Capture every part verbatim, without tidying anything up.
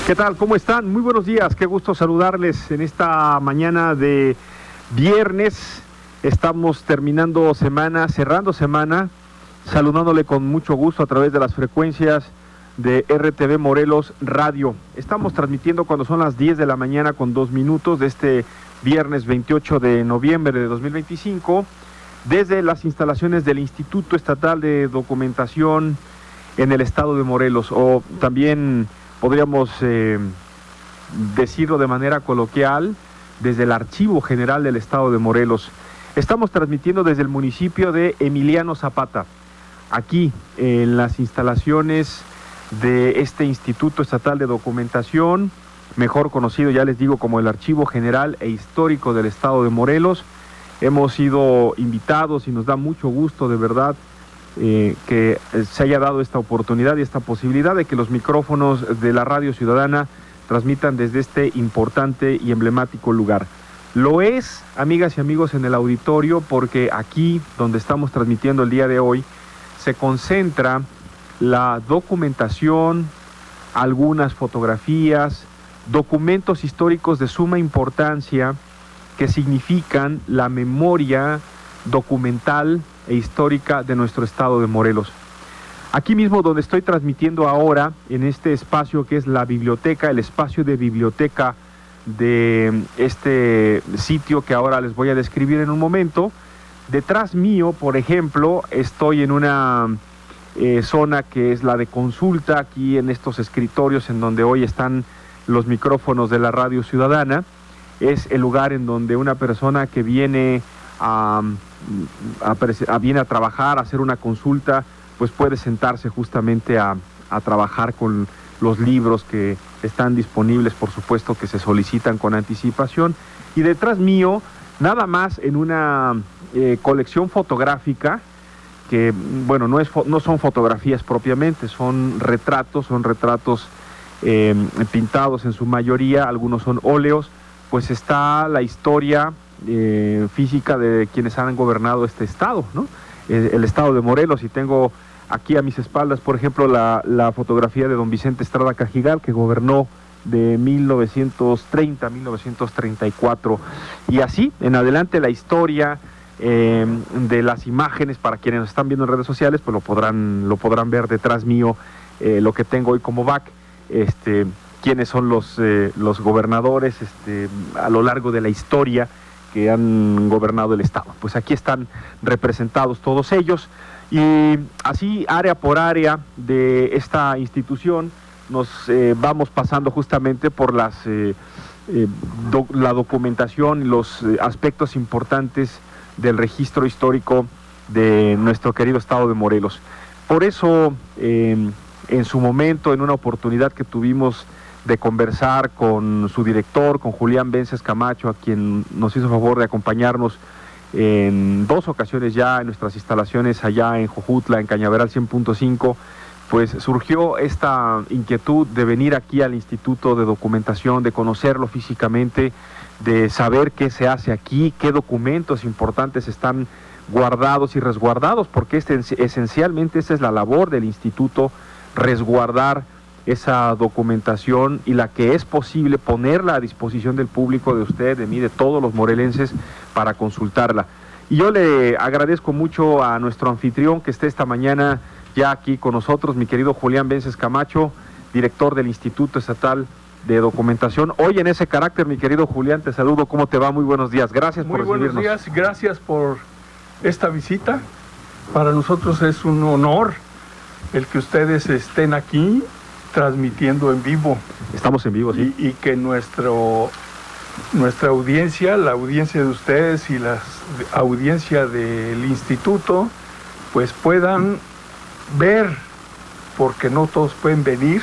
¿Qué tal? ¿Cómo están? Muy buenos días, qué gusto saludarles en esta mañana de viernes. Estamos terminando semana, cerrando semana, saludándole con mucho gusto a través de las frecuencias de R T V Morelos Radio. Estamos transmitiendo cuando son las diez de la mañana con dos minutos de este viernes veintiocho de noviembre de dos mil veinticinco, desde las instalaciones del Instituto Estatal de Documentación en el estado de Morelos, o también podríamos eh, decirlo de manera coloquial, desde el Archivo General del estado de Morelos. Estamos transmitiendo desde el municipio de Emiliano Zapata, aquí en las instalaciones de este Instituto Estatal de Documentación, mejor conocido, ya les digo, como el Archivo General e Histórico del estado de Morelos. Hemos sido invitados y nos da mucho gusto, de verdad, Eh, que se haya dado esta oportunidad y esta posibilidad de que los micrófonos de la Radio Ciudadana transmitan desde este importante y emblemático lugar. Lo es, amigas y amigos, en el auditorio, porque aquí, donde estamos transmitiendo el día de hoy, se concentra la documentación, algunas fotografías, documentos históricos de suma importancia que significan la memoria documental e histórica de nuestro estado de Morelos. Aquí mismo donde estoy transmitiendo ahora, en este espacio que es la biblioteca, el espacio de biblioteca de este sitio que ahora les voy a describir en un momento, detrás mío, por ejemplo, estoy en una eh, zona que es la de consulta, aquí en estos escritorios en donde hoy están los micrófonos de la Radio Ciudadana. Es el lugar en donde una persona que viene a, a, a, viene a trabajar, a hacer una consulta, pues puede sentarse justamente a, a trabajar con los libros que están disponibles, por supuesto que se solicitan con anticipación. Y detrás mío, nada más en una eh, colección fotográfica, que bueno, no, es, no son fotografías propiamente, son retratos, son retratos eh, pintados en su mayoría, algunos son óleos, pues está la historia Eh, física de quienes han gobernado este estado, ¿no? Eh, el estado de Morelos, y tengo aquí a mis espaldas, por ejemplo, la, la fotografía de don Vicente Estrada Cajigal, que gobernó de mil novecientos treinta a mil novecientos treinta y cuatro, y así en adelante la historia eh, de las imágenes. Para quienes nos están viendo en redes sociales, pues lo podrán, lo podrán ver detrás mío, eh, lo que tengo hoy como back, este, quiénes son los, eh, los gobernadores este, a lo largo de la historia que han gobernado el estado. Pues aquí están representados todos ellos, y así área por área de esta institución nos eh, vamos pasando justamente por las eh, eh, do, la documentación y los eh, aspectos importantes del registro histórico de nuestro querido estado de Morelos. Por eso eh, en su momento, en una oportunidad que tuvimos de conversar con su director, con Julián Vences Camacho, a quien nos hizo favor de acompañarnos en dos ocasiones ya en nuestras instalaciones allá en Jojutla, en Cañaveral cien punto cinco, pues surgió esta inquietud de venir aquí al Instituto de Documentación, de conocerlo físicamente, de saber qué se hace aquí, qué documentos importantes están guardados y resguardados, porque este, esencialmente esa es la labor del instituto, resguardar esa documentación, y la que es posible ponerla a disposición del público, de usted, de mí, de todos los morelenses, para consultarla. Y yo le agradezco mucho a nuestro anfitrión que esté esta mañana ya aquí con nosotros, mi querido Julián Vences Camacho, director del Instituto Estatal de Documentación. Hoy en ese carácter, mi querido Julián, te saludo, ¿cómo te va? Muy buenos días, gracias por recibirnos. Muy buenos días, gracias por esta visita. Para nosotros es un honor el que ustedes estén aquí transmitiendo en vivo. Estamos en vivo, sí. Y, y que nuestro, nuestra audiencia, la audiencia de ustedes y la audiencia del instituto, pues puedan ver, porque no todos pueden venir,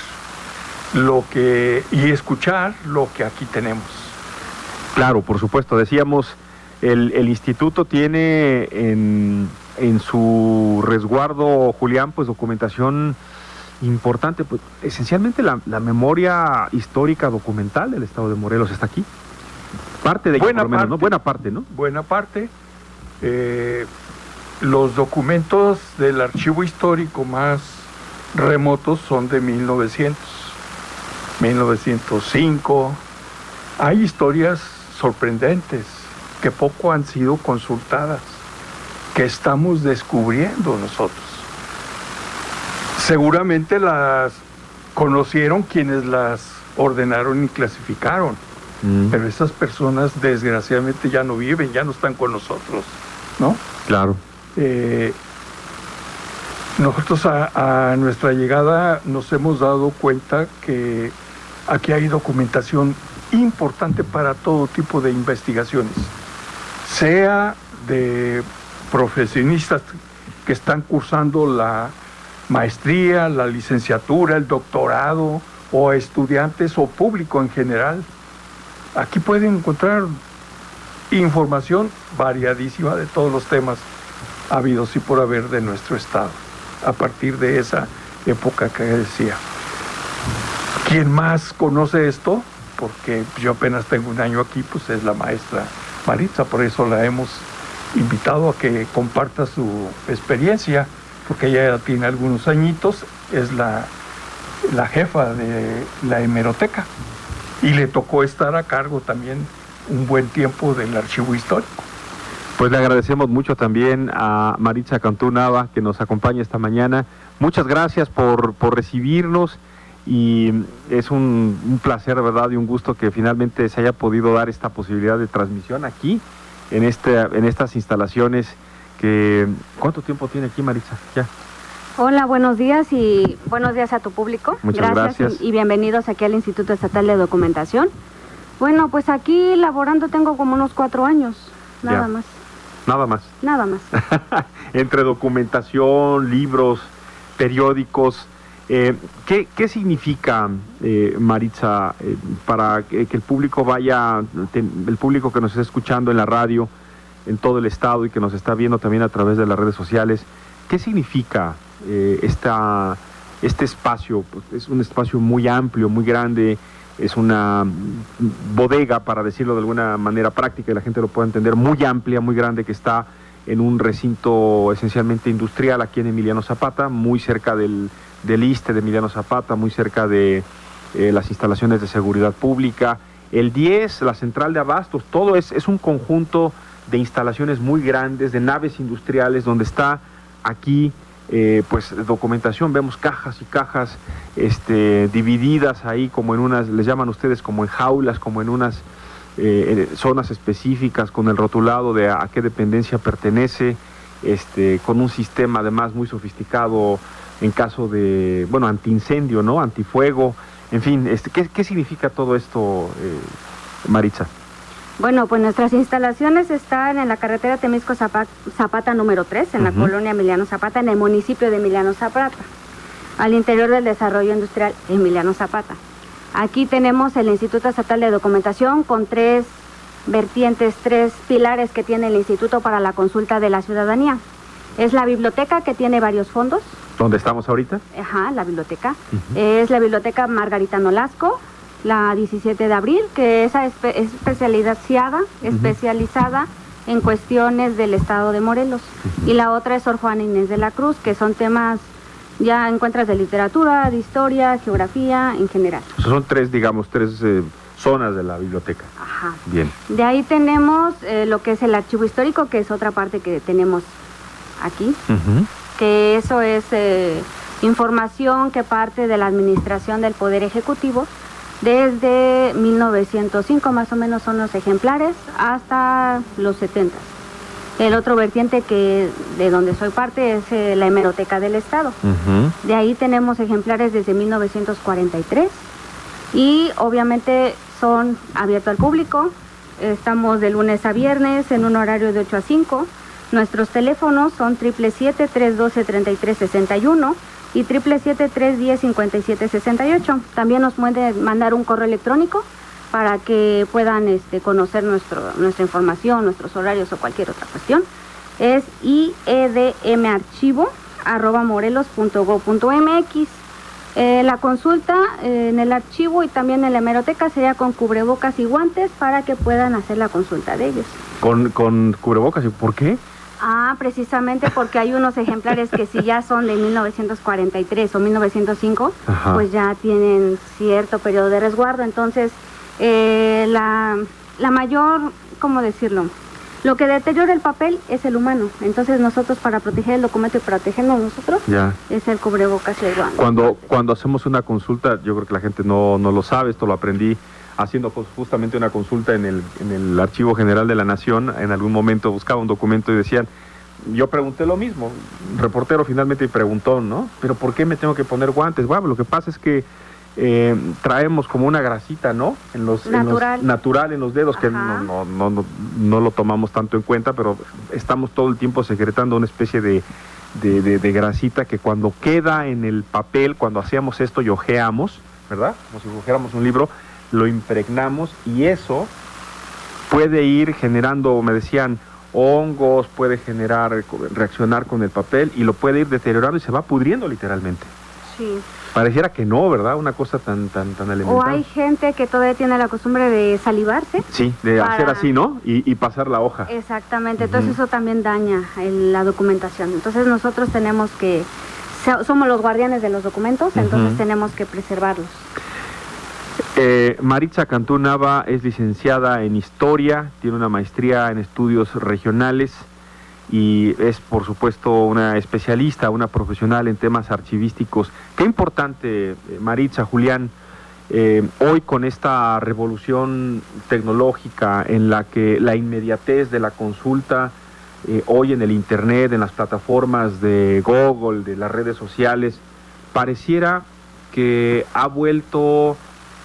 lo que y escuchar lo que aquí tenemos. Claro, por supuesto. Decíamos, el, el instituto tiene en, en su resguardo, Julián, pues documentación importante, pues esencialmente la, la memoria histórica documental del estado de Morelos está aquí. Parte de ella, buena por lo menos, parte, ¿no? Buena parte, ¿no? Buena parte. Eh, los documentos del archivo histórico más remotos son de mil novecientos. mil novecientos cinco. Hay historias sorprendentes que poco han sido consultadas, que estamos descubriendo nosotros. Seguramente las conocieron quienes las ordenaron y clasificaron, mm. pero esas personas desgraciadamente ya no viven, ya no están con nosotros, ¿no? Claro. Eh, nosotros a, a nuestra llegada nos hemos dado cuenta que aquí hay documentación importante para todo tipo de investigaciones, sea de profesionistas que están cursando la maestría, la licenciatura, el doctorado, o estudiantes o público en general. Aquí pueden encontrar información variadísima de todos los temas habidos y por haber de nuestro estado, a partir de esa época que decía. ¿Quién más conoce esto? Porque yo apenas tengo un año aquí, pues es la maestra Maritza, por eso la hemos invitado a que comparta su experiencia, porque ella ya tiene algunos añitos, es la, la jefa de la hemeroteca y le tocó estar a cargo también un buen tiempo del archivo histórico. Pues le agradecemos mucho también a Maritza Cantú Nava que nos acompaña esta mañana. Muchas gracias por, por recibirnos y es un, un placer, ¿verdad? Y un gusto que finalmente se haya podido dar esta posibilidad de transmisión aquí, en, este, en estas instalaciones. Que, ¿cuánto tiempo tiene aquí, Maritza? Ya. Hola, buenos días y buenos días a tu público. Muchas gracias. gracias. Y, y bienvenidos aquí al Instituto Estatal de Documentación. Bueno, pues aquí laborando tengo como unos cuatro años, nada ya. más. Nada más. Nada más. Entre documentación, libros, periódicos, eh, ¿qué, ¿qué significa, eh, Maritza, eh, para que, que el público vaya, el público que nos está escuchando en la radio, en todo el estado y que nos está viendo también a través de las redes sociales, ¿qué significa eh, esta, este espacio? Pues es un espacio muy amplio, muy grande, es una bodega, para decirlo de alguna manera práctica y la gente lo pueda entender, muy amplia, muy grande, que está en un recinto esencialmente industrial aquí en Emiliano Zapata, muy cerca del, del ISSSTE de Emiliano Zapata, muy cerca de eh, las instalaciones de seguridad pública, el diez, la central de abastos, todo es, es un conjunto de instalaciones muy grandes, de naves industriales, donde está aquí eh, pues documentación. Vemos cajas y cajas este, divididas ahí como en unas, les llaman ustedes como en jaulas, como en unas eh, zonas específicas, con el rotulado de a, a qué dependencia pertenece, este, con un sistema además muy sofisticado en caso de, bueno, antiincendio, ¿no? Antifuego, en fin, este, ¿qué, qué significa todo esto, eh, Maritza? Bueno, pues nuestras instalaciones están en la carretera Temisco Zapata, Zapata número tres, en uh-huh. la colonia Emiliano Zapata, en el municipio de Emiliano Zapata, al interior del desarrollo industrial Emiliano Zapata. Aquí tenemos el Instituto Estatal de Documentación con tres vertientes, tres pilares que tiene el Instituto para la consulta de la ciudadanía. Es la biblioteca, que tiene varios fondos. ¿Dónde estamos ahorita? Ajá, la biblioteca. Uh-huh. Es la biblioteca Margarita Nolasco, la diecisiete de abril, que esa es espe especializada, uh-huh. especializada en cuestiones del estado de Morelos. Uh-huh. Y la otra es Sor Juana Inés de la Cruz, que son temas, ya encuentras de literatura, de historia, geografía, en general. O sea, son tres, digamos, tres eh, zonas de la biblioteca. Ajá. Bien. De ahí tenemos eh, lo que es el archivo histórico, que es otra parte que tenemos aquí, uh-huh. que eso es eh, información que parte de la administración del Poder Ejecutivo. Desde mil novecientos cinco más o menos son los ejemplares hasta los setenta. El otro vertiente que de donde soy parte es eh, la hemeroteca del Estado. Uh-huh. De ahí tenemos ejemplares desde mil novecientos cuarenta y tres y obviamente son abiertos al público. Estamos de lunes a viernes en un horario de ocho a cinco. Nuestros teléfonos son siete siete siete, tres uno dos, tres tres seis uno y siete siete siete, tres uno cero, cinco siete seis ocho. También nos pueden mandar un correo electrónico para que puedan este, conocer nuestro, nuestra información, nuestros horarios o cualquier otra cuestión. Es iedmarchivo arroba morelos punto gob punto mx. Eh, la consulta eh, en el archivo y también en la hemeroteca sería con cubrebocas y guantes para que puedan hacer la consulta de ellos. ¿Con, con cubrebocas? ¿Y por qué? Ah, precisamente porque hay unos ejemplares que si ya son de mil novecientos cuarenta y tres o mil novecientos cinco, Ajá. pues ya tienen cierto periodo de resguardo. Entonces, eh, la, la mayor, ¿cómo decirlo? Lo que deteriora el papel es el humano. Entonces nosotros, para proteger el documento y protegernos nosotros, ya. es el cubrebocas y el guante. Cuando, cuando hacemos una consulta, yo creo que la gente no, no lo sabe, esto lo aprendí haciendo justamente una consulta en el, en el Archivo General de la Nación. En algún momento buscaba un documento y decían, yo pregunté lo mismo, un reportero finalmente preguntó, ¿no? ¿Pero por qué me tengo que poner guantes? Bueno, lo que pasa es que eh, traemos como una grasita, ¿no? En los, natural. En los, natural en los dedos, Ajá. que no, no, no, no, no lo tomamos tanto en cuenta, pero estamos todo el tiempo secretando una especie de, de, de, de grasita que cuando queda en el papel, cuando hacíamos esto y hojeamos, ¿verdad? Como si hojeáramos un libro, lo impregnamos y eso puede ir generando, me decían, hongos, puede generar, reaccionar con el papel y lo puede ir deteriorando y se va pudriendo literalmente. Sí. Pareciera que no, ¿verdad? Una cosa tan tan tan elemental. O hay gente que todavía tiene la costumbre de salivarse. Sí, de para... hacer así, ¿no? Y, y pasar la hoja. Exactamente, entonces uh-huh. eso también daña el, la documentación. Entonces nosotros tenemos que, somos los guardianes de los documentos, uh-huh. entonces tenemos que preservarlos. Eh, Maritza Cantú Nava es licenciada en Historia, tiene una maestría en Estudios Regionales y es, por supuesto, una especialista, una profesional en temas archivísticos. Qué importante, Maritza, Julián, eh, hoy con esta revolución tecnológica en la que la inmediatez de la consulta, eh, hoy en el Internet, en las plataformas de Google, de las redes sociales, pareciera que ha vuelto...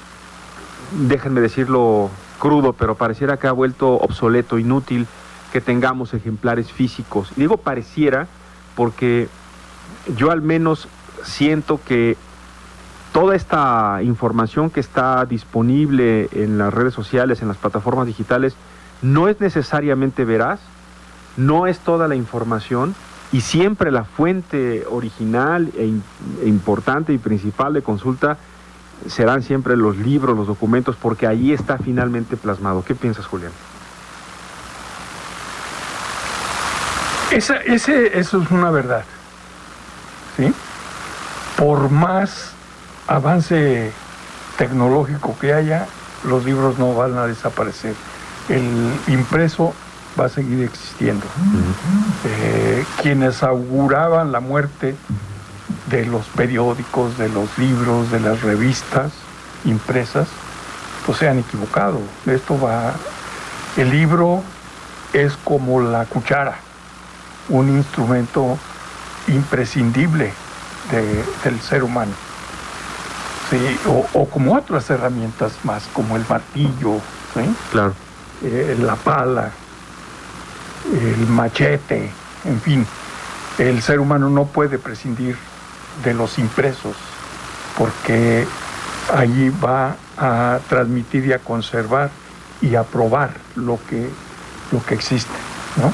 déjenme decirlo crudo, pero pareciera que ha vuelto obsoleto, inútil, que tengamos ejemplares físicos. Y digo pareciera porque yo al menos siento que toda esta información que está disponible en las redes sociales, en las plataformas digitales, no es necesariamente veraz, no es toda la información, y siempre la fuente original e, e importante y principal de consulta serán siempre los libros, los documentos, porque ahí está finalmente plasmado. ¿Qué piensas, Julián? Esa, ese, eso es una verdad, ¿sí? Por más avance tecnológico que haya, los libros no van a desaparecer. El impreso va a seguir existiendo. Uh-huh. Eh, quienes auguraban la muerte de los periódicos, de los libros, de las revistas impresas, pues se han equivocado. Esto va... El libro es como la cuchara, un instrumento imprescindible de, del ser humano. Sí, o, o como otras herramientas más, como el martillo, ¿sí? Claro. Eh, la pala, el machete, en fin. El ser humano no puede prescindir de los impresos, porque allí va a transmitir y a conservar y a probar lo que, lo que existe, ¿no?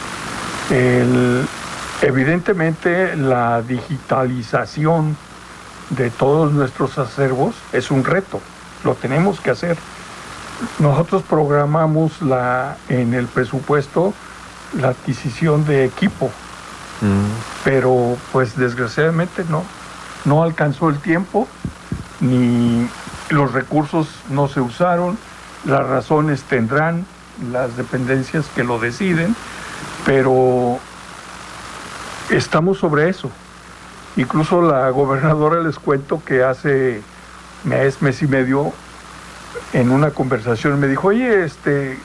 El, evidentemente la digitalización de todos nuestros acervos es un reto, lo tenemos que hacer. Nosotros programamos la, en el presupuesto la adquisición de equipo, mm. pero pues desgraciadamente no, no alcanzó el tiempo, ni los recursos no se usaron, las razones tendrán las dependencias que lo deciden, pero estamos sobre eso. Incluso la gobernadora, les cuento que hace mes, mes y medio, en una conversación me dijo, oye, este,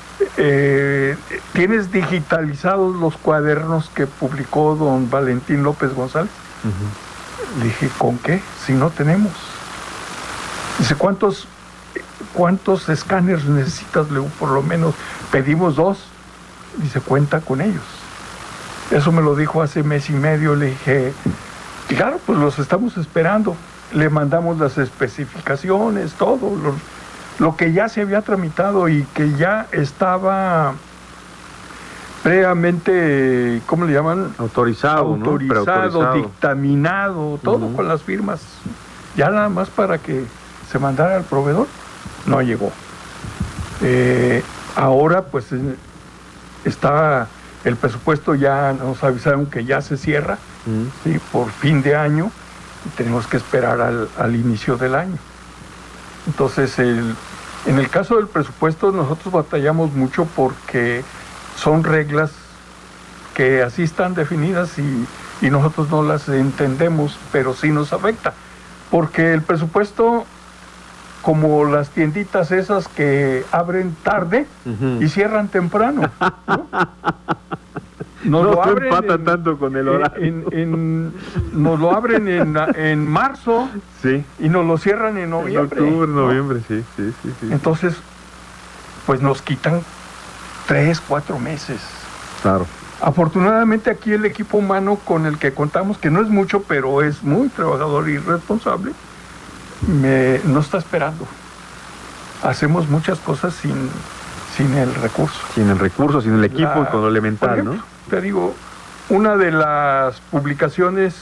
eh, ¿tienes digitalizados los cuadernos que publicó don Valentín López González? Uh-huh. Le dije, ¿con qué? Si no tenemos. Dice, ¿cuántos, cuántos escáneres necesitas? Le digo, por lo menos pedimos dos. Dice, cuenta con ellos. Eso me lo dijo hace mes y medio. Le dije, claro, pues los estamos esperando. Le mandamos las especificaciones, todo, lo, lo que ya se había tramitado y que ya estaba previamente, ¿cómo le llaman? Autorizado, Autorizado, ¿no? Autorizado. Dictaminado, todo uh-huh. con las firmas. Ya nada más para que se mandara al proveedor, no llegó. Eh, ahora pues está el presupuesto ya nos avisaron que ya se cierra, mm. ¿sí? Por fin de año, y tenemos que esperar al, al inicio del año. Entonces, el, en el caso del presupuesto, nosotros batallamos mucho porque son reglas que así están definidas y, y nosotros no las entendemos, pero sí nos afecta. Porque el presupuesto, como las tienditas esas que abren tarde uh-huh. y cierran temprano, ¿no? Nos no lo abren empatan en, tanto con el horario. En, en, nos lo abren en, en marzo sí. y nos lo cierran en noviembre. En octubre, noviembre, ¿no? sí, sí, sí, sí. Entonces, pues nos quitan tres, cuatro meses. Claro. Afortunadamente aquí el equipo humano con el que contamos, que no es mucho, pero es muy trabajador y responsable, me, no está esperando. Hacemos muchas cosas sin, sin el recurso. Sin el recurso, sin el equipo, La, con lo elemental, por ejemplo, ¿no? Te digo, una de las publicaciones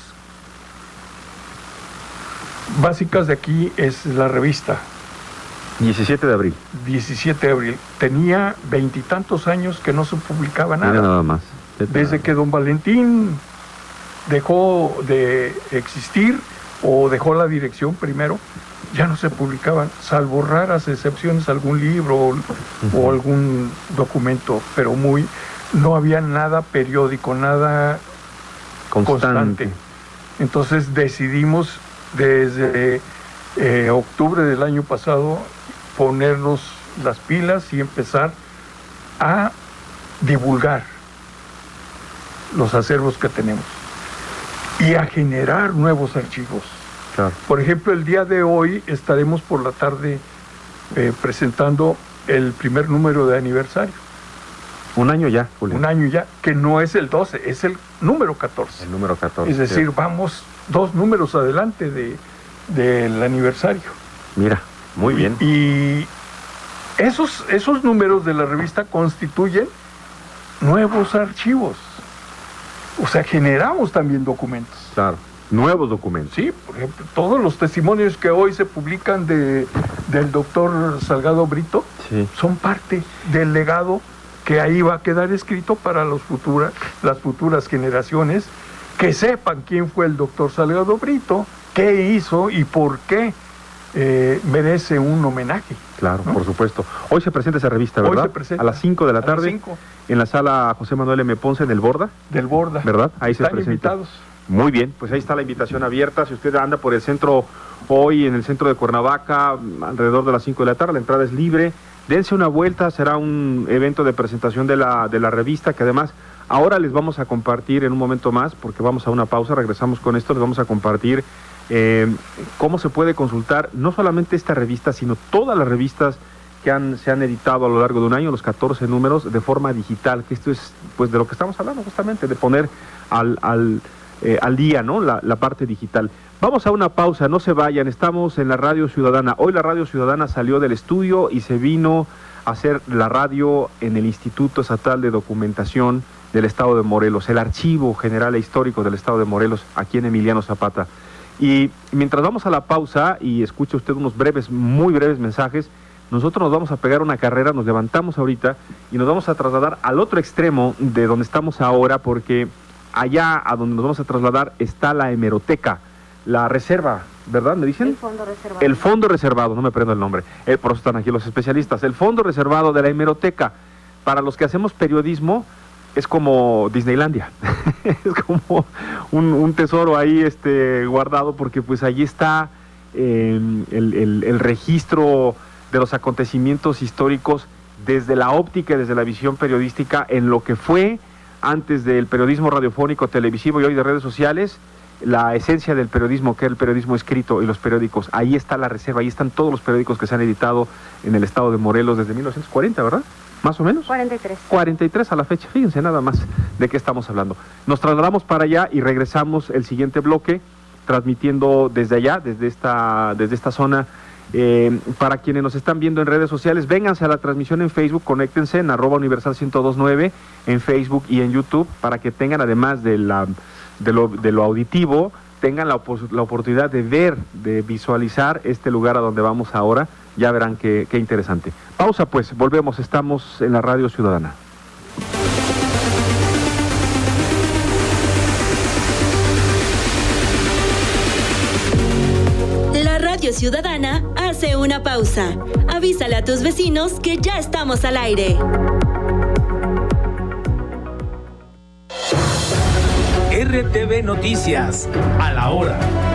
básicas de aquí es la revista. diecisiete de abril. diecisiete de abril. Tenía veintitantos años que no se publicaba nada. Mira nada más. Desde que don Valentín dejó de existir o dejó la dirección primero, ya no se publicaban, salvo raras excepciones, algún libro o, uh-huh. o algún documento, pero muy, no había nada periódico, nada constante. constante. Entonces decidimos desde eh, octubre del año pasado ponernos las pilas y empezar a divulgar los acervos que tenemos y a generar nuevos archivos. Claro. Por ejemplo, el día de hoy estaremos por la tarde eh, presentando el primer número de aniversario. Un año ya, Julio. Un año ya, que no es el doce, es el número catorce. El número catorce. Es decir, sí. vamos dos números adelante de, del aniversario. Mira, muy bien. Y, y esos, esos números de la revista constituyen nuevos archivos. O sea, generamos también documentos. Claro, nuevos documentos. Sí, por ejemplo, todos los testimonios que hoy se publican de, del doctor Salgado Brito sí. son parte del legado que ahí va a quedar escrito para los futura, las futuras generaciones, que sepan quién fue el doctor Salgado Brito, qué hizo y por qué eh, merece un homenaje. Claro, ¿no? Por supuesto. Hoy se presenta esa revista, ¿verdad? Hoy se presenta. A las cinco de la tarde, en la sala José Manuel M. Ponce, en el Borda. Del Borda. ¿Verdad? Ahí se Están presenta. invitados. Muy bien, pues ahí está la invitación abierta. Si usted anda por el centro hoy, en el centro de Cuernavaca, alrededor de las cinco de la tarde, la entrada es libre. Dense una vuelta, será un evento de presentación de la, de la revista, que además ahora les vamos a compartir en un momento más, porque vamos a una pausa, regresamos con esto, les vamos a compartir eh, cómo se puede consultar no solamente esta revista, sino todas las revistas que han, se han editado a lo largo de un año, los catorce números, de forma digital, que esto es pues de lo que estamos hablando justamente, de poner al, al, eh, al día, ¿no? La, la parte digital. Vamos a una pausa, no se vayan, estamos en la Radio Ciudadana. Hoy la Radio Ciudadana salió del estudio y se vino a hacer la radio en el Instituto Estatal de Documentación del Estado de Morelos, el Archivo General e Histórico del Estado de Morelos, aquí en Emiliano Zapata. Y mientras vamos a la pausa y escuche usted unos breves, muy breves mensajes, nosotros nos vamos a pegar una carrera, nos levantamos ahorita y nos vamos a trasladar al otro extremo de donde estamos ahora, porque allá a donde nos vamos a trasladar está la hemeroteca, la reserva, ¿verdad? ¿Me dicen? El fondo reservado. El fondo reservado, no me prendo el nombre, eh, por eso están aquí los especialistas. El fondo reservado de la hemeroteca, para los que hacemos periodismo, es como Disneylandia, es como un, un tesoro ahí este, guardado, porque pues allí está eh, el, el, el registro de los acontecimientos históricos desde la óptica y desde la visión periodística en lo que fue antes del periodismo radiofónico, televisivo y hoy de redes sociales, la esencia del periodismo, que es el periodismo escrito y los periódicos. Ahí está la reserva, ahí están todos los periódicos que se han editado en el estado de Morelos desde mil novecientos cuarenta, ¿verdad? ¿Más o menos? cuarenta y tres. cuarenta y tres a la fecha, fíjense nada más de qué estamos hablando. Nos trasladamos para allá y regresamos el siguiente bloque, transmitiendo desde allá, desde esta, desde esta zona. Eh, para quienes nos están viendo en redes sociales, vénganse a la transmisión en Facebook, conéctense en arroba universal ciento dos punto nueve en Facebook y en YouTube, para que tengan, además de, la, de, lo, de lo auditivo, tengan la, la oportunidad de ver, de visualizar este lugar a donde vamos ahora. Ya verán qué, qué interesante. Pausa pues, volvemos, estamos en la Radio Ciudadana. Radio Ciudadana hace una pausa. Avísale a tus vecinos que ya estamos al aire. R T V Noticias, a la hora.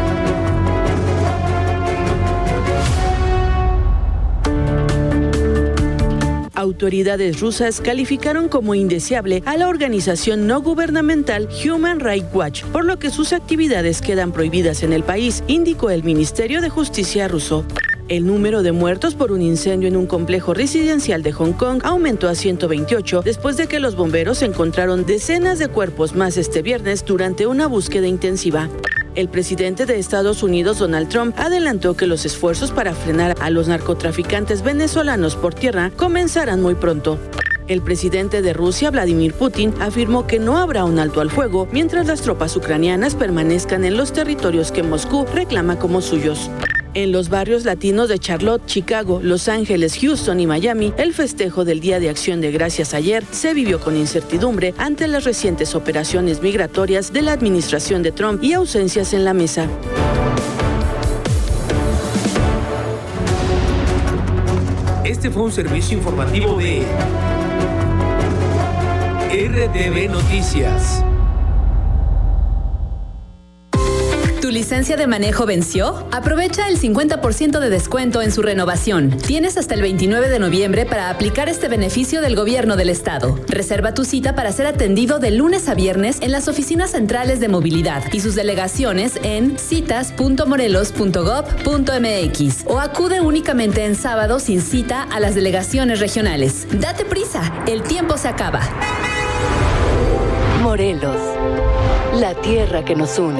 Autoridades rusas calificaron como indeseable a la organización no gubernamental Human Rights Watch, por lo que sus actividades quedan prohibidas en el país, indicó el Ministerio de Justicia ruso. El número de muertos por un incendio en un complejo residencial de Hong Kong aumentó a ciento veintiocho después de que los bomberos encontraron decenas de cuerpos más este viernes durante una búsqueda intensiva. El presidente de Estados Unidos, Donald Trump, adelantó que los esfuerzos para frenar a los narcotraficantes venezolanos por tierra comenzarán muy pronto. El presidente de Rusia, Vladimir Putin, afirmó que no habrá un alto al fuego mientras las tropas ucranianas permanezcan en los territorios que Moscú reclama como suyos. En los barrios latinos de Charlotte, Chicago, Los Ángeles, Houston y Miami, el festejo del Día de Acción de Gracias ayer se vivió con incertidumbre ante las recientes operaciones migratorias de la administración de Trump y ausencias en la mesa. Este fue un servicio informativo de R T V Noticias. ¿Tu licencia de manejo venció? Aprovecha el cincuenta por ciento de descuento en su renovación. Tienes hasta el veintinueve de noviembre para aplicar este beneficio del gobierno del estado. Reserva tu cita para ser atendido de lunes a viernes en las oficinas centrales de movilidad y sus delegaciones en citas punto morelos punto gob punto m x o acude únicamente en sábado sin cita a las delegaciones regionales. Date prisa, el tiempo se acaba. Morelos, la tierra que nos une.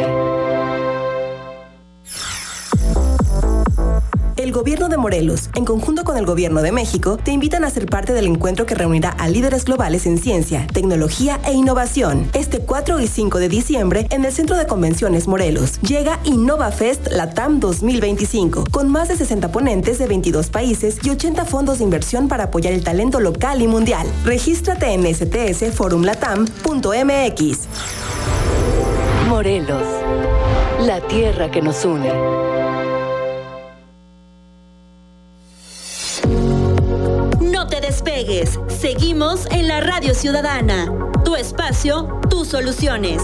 El Gobierno de Morelos, en conjunto con el Gobierno de México, te invitan a ser parte del encuentro que reunirá a líderes globales en ciencia, tecnología e innovación. Este cuatro y cinco de diciembre, en el Centro de Convenciones Morelos, llega InnovaFest Latam dos mil veinticinco, con más de sesenta ponentes de veintidós países y ochenta fondos de inversión para apoyar el talento local y mundial. Regístrate en s t s forum latam punto m x. Morelos, la tierra que nos une. No te despegues. Seguimos en la Radio Ciudadana. Tu espacio, tus soluciones.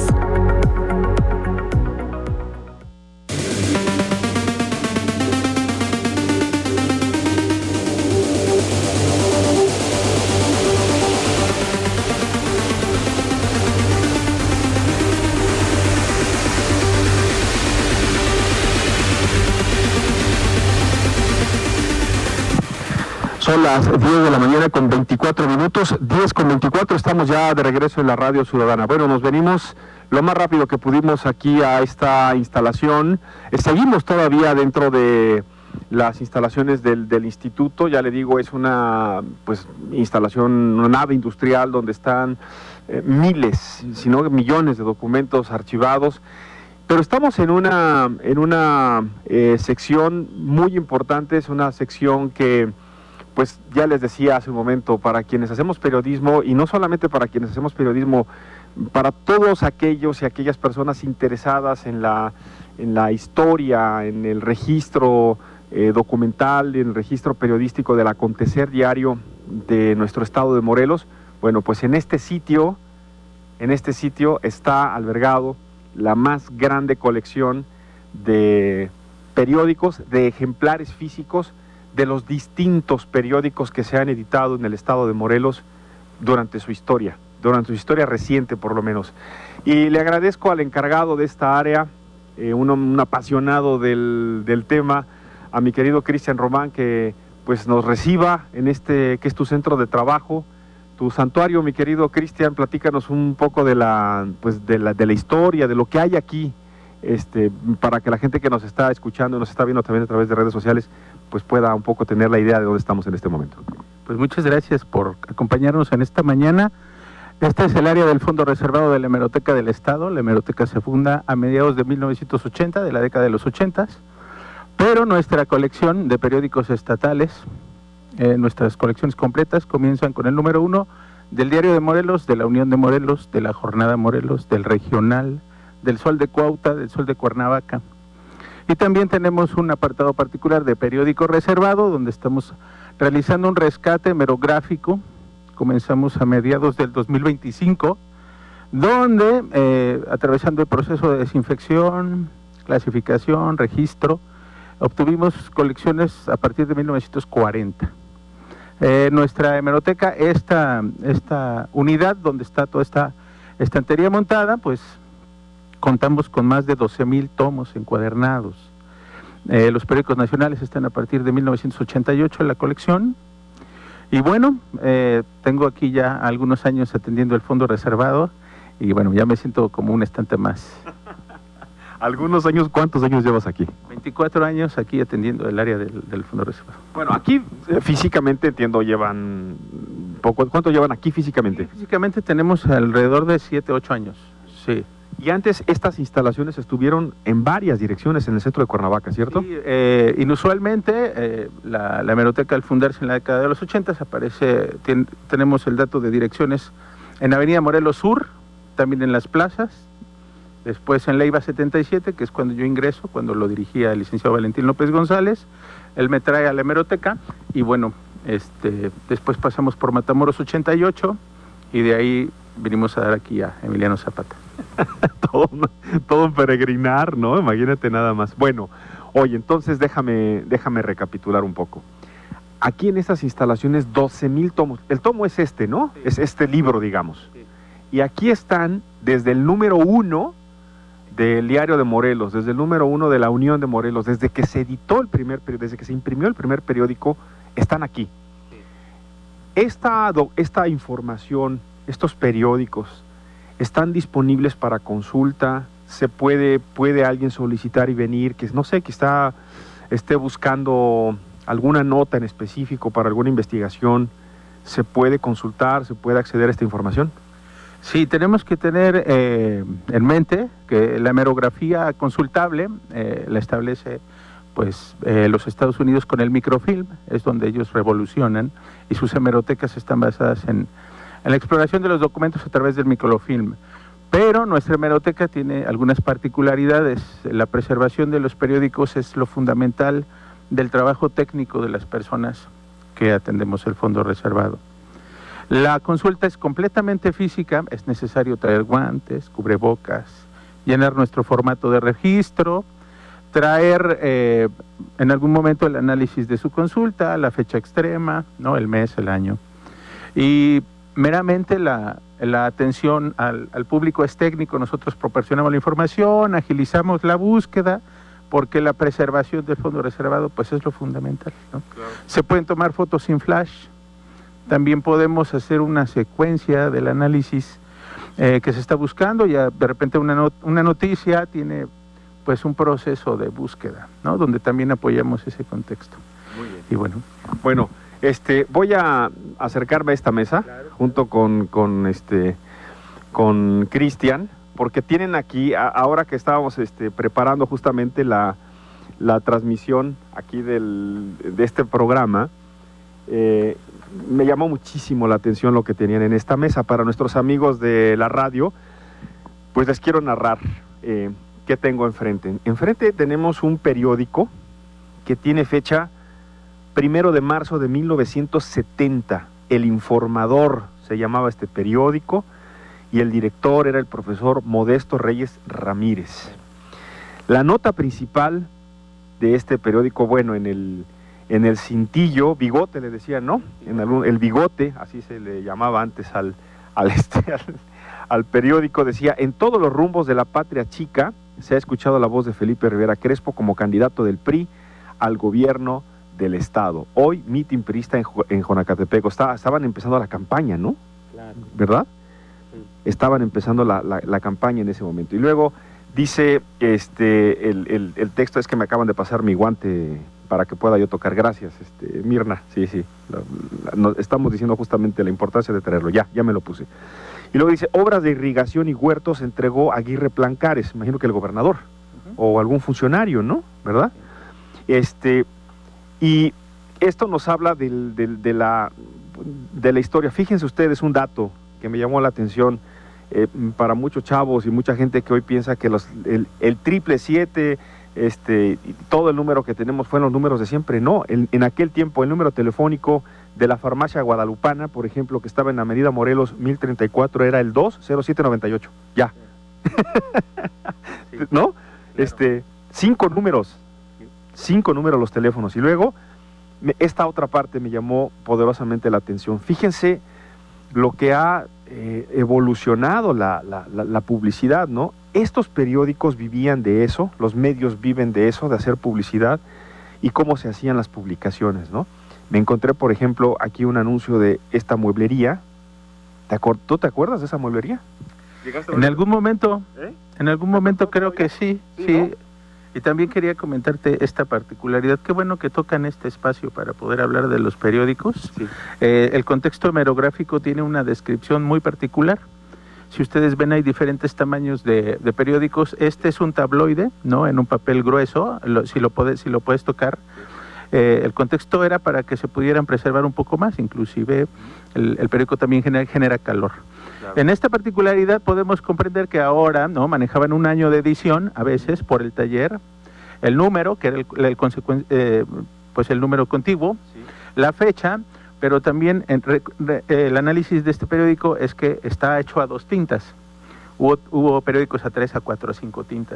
Son las diez de la mañana con veinticuatro minutos, diez con veinticuatro, estamos ya de regreso en la Radio Ciudadana. Bueno, nos venimos lo más rápido que pudimos aquí a esta instalación. Eh, seguimos todavía dentro de las instalaciones del, del instituto, ya le digo, es una pues instalación, una nave industrial donde están eh, miles, si no millones de documentos archivados. Pero estamos en una, en una eh, sección muy importante, es una sección que... Pues ya les decía hace un momento, para quienes hacemos periodismo, y no solamente para quienes hacemos periodismo, para todos aquellos y aquellas personas interesadas en la, en la historia, en el registro eh, documental, en el registro periodístico del acontecer diario de nuestro estado de Morelos, bueno, pues en este sitio, en este sitio está albergado la más grande colección de periódicos, de ejemplares físicos, de los distintos periódicos que se han editado en el estado de Morelos durante su historia, durante su historia reciente por lo menos. Y le agradezco al encargado de esta área, eh, un, un apasionado del, del tema, a mi querido Cristian Román, que pues nos reciba en este, que es tu centro de trabajo, tu santuario. Mi querido Cristian, platícanos un poco de la, pues de la, de la historia, de lo que hay aquí, este, para que la gente que nos está escuchando, nos está viendo también a través de redes sociales, pues pueda un poco tener la idea de dónde estamos en este momento. Pues muchas gracias por acompañarnos en esta mañana. Este es el área del fondo reservado de la Hemeroteca del Estado. La Hemeroteca se funda a mediados de mil novecientos ochenta, de la década de los ochentas, pero nuestra colección de periódicos estatales, eh, nuestras colecciones completas comienzan con el número uno del Diario de Morelos, de la Unión de Morelos, de la Jornada Morelos, del Regional, del Sol de Cuautla, del Sol de Cuernavaca. Y también tenemos un apartado particular de periódico reservado, donde estamos realizando un rescate hemerográfico. Comenzamos a mediados del dos mil veinticinco, donde, eh, atravesando el proceso de desinfección, clasificación, registro, obtuvimos colecciones a partir de mil novecientos cuarenta. Eh, nuestra hemeroteca, esta, esta unidad donde está toda esta estantería montada, pues contamos con más de doce mil tomos encuadernados. Eh, los periódicos nacionales están a partir de mil novecientos ochenta y ocho en la colección. Y bueno, eh, tengo aquí ya algunos años atendiendo el fondo reservado y bueno, ya me siento como un estante más. ¿Algunos años? ¿Cuántos años llevas aquí? veinticuatro años aquí atendiendo el área del, del fondo reservado. Bueno, aquí eh, físicamente entiendo llevan poco. ¿Cuánto llevan aquí físicamente? Sí, físicamente tenemos alrededor de siete, ocho años, sí. Y antes estas instalaciones estuvieron en varias direcciones en el centro de Cuernavaca, ¿cierto? Sí, eh, inusualmente eh, la, la hemeroteca al fundarse en la década de los ochentas aparece, ten, tenemos el dato de direcciones en Avenida Morelos Sur, también en las plazas, después en Leiva setenta y siete, que es cuando yo ingreso, cuando lo dirigía el licenciado Valentín López González, él me trae a la hemeroteca y bueno, este, después pasamos por Matamoros ochenta y ocho y de ahí vinimos a dar aquí a Emiliano Zapata. todo, todo un peregrinar, ¿no? Imagínate nada más. Bueno, oye, entonces déjame, déjame recapitular un poco. Aquí en estas instalaciones doce mil tomos. El tomo es este, ¿no? Sí. Es este libro, digamos. Sí. Y aquí están desde el número uno del Diario de Morelos, desde el número uno de la Unión de Morelos, desde que se editó el primer periódico, desde que se imprimió el primer periódico, están aquí. Sí. Esta, esta información, estos periódicos, están disponibles para consulta. Se puede, puede alguien solicitar y venir, que no sé, que está, esté buscando alguna nota en específico para alguna investigación. ¿Se puede consultar, se puede acceder a esta información? Sí, tenemos que tener eh, en mente que la hemerografía consultable eh, la establece pues eh, los Estados Unidos con el microfilm, es donde ellos revolucionan, y sus hemerotecas están basadas en, en la exploración de los documentos a través del microfilm. Pero nuestra hemeroteca tiene algunas particularidades. La preservación de los periódicos es lo fundamental del trabajo técnico de las personas que atendemos el fondo reservado. La consulta es completamente física, es necesario traer guantes, cubrebocas, llenar nuestro formato de registro, traer eh, en algún momento el análisis de su consulta, la fecha extrema, ¿no? El mes, el año. Y meramente la, la atención al, al público es técnico. Nosotros proporcionamos la información, agilizamos la búsqueda, porque la preservación del fondo reservado pues es lo fundamental, ¿no? Claro. Se pueden tomar fotos sin flash. También podemos hacer una secuencia del análisis eh, que se está buscando. Ya de repente una, not una noticia tiene pues un proceso de búsqueda, ¿no? Donde también apoyamos ese contexto. Muy bien. Y bueno, bueno, este, voy a acercarme a esta mesa, claro, junto con, con este, con Cristian, porque tienen aquí, a, ahora que estábamos este, preparando justamente la, la transmisión aquí del, de este programa, eh, me llamó muchísimo la atención lo que tenían en esta mesa. Para nuestros amigos de la radio, pues les quiero narrar eh, qué tengo enfrente. Enfrente tenemos un periódico que tiene fecha primero de marzo de mil novecientos setenta. El Informador se llamaba este periódico y el director era el profesor Modesto Reyes Ramírez. La nota principal de este periódico, bueno, en el En el cintillo, bigote le decían, ¿no? En el, el bigote, así se le llamaba antes al, al, este, al, al periódico, decía: en todos los rumbos de la patria chica se ha escuchado la voz de Felipe Rivera Crespo como candidato del P R I al gobierno del Estado. Hoy, mitin priista en, en Jonacatepec. Estaba, estaban empezando la campaña, ¿no? Claro. ¿Verdad? Sí. Estaban empezando la, la, la campaña en ese momento. Y luego dice, este, el, el, el texto es que me acaban de pasar mi guante para que pueda yo tocar. Gracias, este, Mirna. Sí, sí. La, la, no, estamos diciendo justamente la importancia de traerlo. Ya, ya me lo puse. Y luego dice: obras de irrigación y huertos entregó Aguirre Plancares. Imagino que el gobernador, uh-huh, o algún funcionario, ¿no? ¿Verdad? Este, y esto nos habla del, del, de, la, de la historia. Fíjense ustedes un dato que me llamó la atención. Eh, para muchos chavos y mucha gente que hoy piensa que los, el, el triple siete este, todo el número que tenemos fueron los números de siempre. No, en, en aquel tiempo el número telefónico de la farmacia guadalupana, por ejemplo, que estaba en la Avenida Morelos mil treinta y cuatro, era el dos cero siete noventa y ocho. Ya. Sí. ¿No? Claro. Este, cinco números, cinco números los teléfonos. Y luego, me, esta otra parte me llamó poderosamente la atención. Fíjense lo que ha eh, evolucionado la, la, la, la publicidad, ¿no? Estos periódicos vivían de eso, los medios viven de eso, de hacer publicidad, y cómo se hacían las publicaciones, ¿no? Me encontré, por ejemplo, aquí un anuncio de esta mueblería. ¿Te ¿Tú te acuerdas de esa mueblería? En algún momento, ¿Eh? en algún momento creo que sí, sí. sí. ¿No? Y también quería comentarte esta particularidad. Qué bueno que tocan este espacio para poder hablar de los periódicos. Sí. Eh, el contexto hemerográfico tiene una descripción muy particular. Si ustedes ven, hay diferentes tamaños de, de periódicos. Este es un tabloide, ¿no? En un papel grueso, lo, si, lo puedes, si lo puedes tocar. Eh, el contexto era para que se pudieran preservar un poco más, inclusive el, el periódico también genera, genera calor. Claro. En esta particularidad podemos comprender que ahora, ¿no?, manejaban un año de edición, a veces por el taller, el número, que era el, el, el, eh, pues el número contiguo, sí. La fecha, pero también en, re, re, el análisis de este periódico es que está hecho a dos tintas. Hubo, hubo periódicos a tres, a cuatro, a cinco tintas.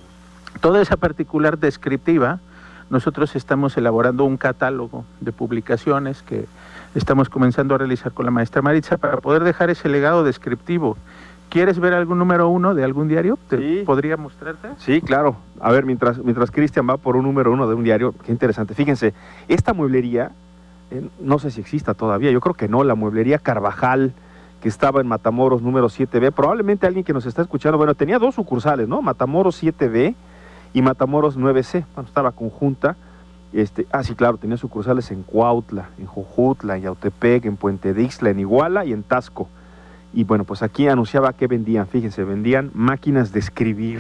Toda esa particular descriptiva, nosotros estamos elaborando un catálogo de publicaciones que estamos comenzando a realizar con la maestra Maritza para poder dejar ese legado descriptivo. ¿Quieres ver algún número uno de algún diario? ¿Te sí. podría mostrarte? Sí, claro. A ver, mientras mientras Cristian va por un número uno de un diario, qué interesante. Fíjense, esta mueblería, eh, no sé si exista todavía, yo creo que no, la mueblería Carvajal, que estaba en Matamoros número siete B, probablemente alguien que nos está escuchando, bueno, tenía dos sucursales, ¿no? Matamoros siete B y Matamoros nueve C, bueno, estaba conjunta. Este, ah, sí, claro, tenía sucursales en Cuautla, en Jojutla, en Yautepec, en Puente de Ixtla, en Iguala y en Tasco. Y bueno, pues aquí anunciaba que vendían, fíjense, vendían máquinas de escribir,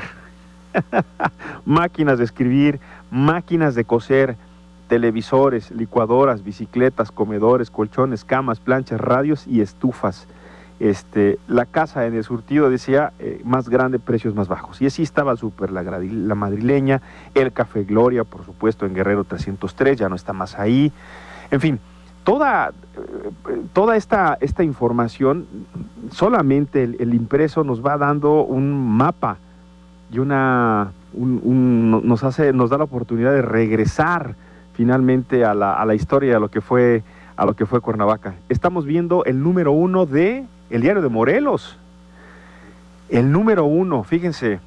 máquinas de escribir, máquinas de coser, televisores, licuadoras, bicicletas, comedores, colchones, camas, planchas, radios y estufas. Este, la casa en el surtido decía eh, más grande, precios más bajos. Y así estaba el súper, la, la Madrileña, el Café Gloria, por supuesto, en Guerrero trescientos tres, ya no está más ahí. En fin, toda, eh, toda esta, esta información, solamente el, el impreso nos va dando un mapa y una un, un, nos hace, nos da la oportunidad de regresar finalmente a la, a la historia, a lo que fue, a lo que fue Cuernavaca. Estamos viendo el número uno de El Diario de Morelos. El número uno, fíjense,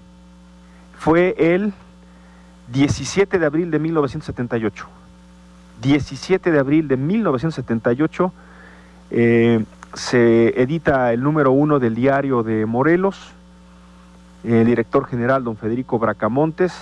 fue el diecisiete de abril de mil novecientos setenta y ocho. diecisiete de abril de mil novecientos setenta y ocho eh, se edita el número uno del Diario de Morelos. El director general, don Federico Bracamontes,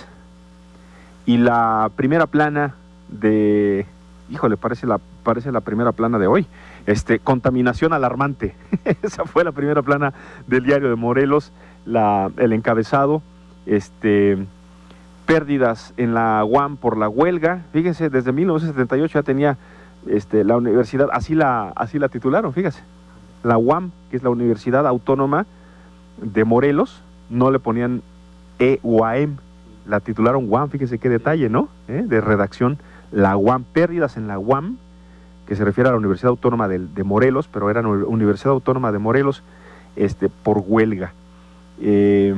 y la primera plana de, híjole, parece la, parece la primera plana de hoy, este, contaminación alarmante. Esa fue la primera plana del Diario de Morelos, la, el encabezado, este, pérdidas en la U A M por la huelga. Fíjense, desde mil novecientos setenta y ocho ya tenía este, la universidad, así la, así la titularon, fíjense, la U A M, que es la Universidad Autónoma de Morelos, no le ponían E U A M, la titularon U A M, fíjense qué detalle, ¿no? ¿Eh? De redacción, la U A M, pérdidas en la U A M, que se refiere a la Universidad Autónoma de, de Morelos, pero era Universidad Autónoma de Morelos, este, por huelga. Eh,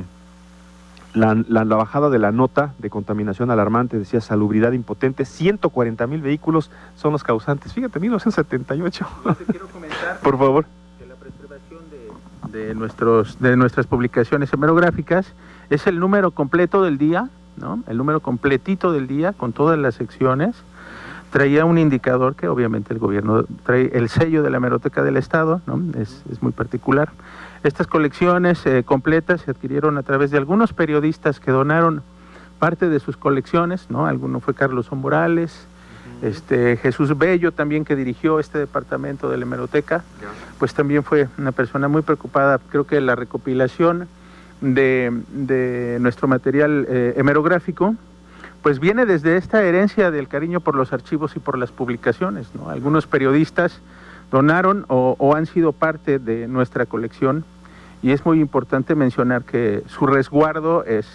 la, la, la bajada de la nota de contaminación alarmante decía salubridad impotente, ciento cuarenta mil vehículos son los causantes. Fíjate, mil novecientos setenta y ocho. Yo te quiero comentar, por favor, que la preservación de, de, nuestros, de nuestras publicaciones hemerográficas es el número completo del día, ¿no? El número completito del día con todas las secciones. Traía un indicador que obviamente el gobierno trae, el sello de la Hemeroteca del Estado, ¿no? es, es muy particular. Estas colecciones eh, completas se adquirieron a través de algunos periodistas que donaron parte de sus colecciones, ¿no? Alguno fue Carlos O. Morales, uh-huh. este, Jesús Bello también, que dirigió este departamento de la Hemeroteca, yeah. pues también fue una persona muy preocupada. Creo que la recopilación de, de nuestro material eh, hemerográfico pues viene desde esta herencia del cariño por los archivos y por las publicaciones, ¿no? Algunos periodistas donaron o, o han sido parte de nuestra colección, y es muy importante mencionar que su resguardo es,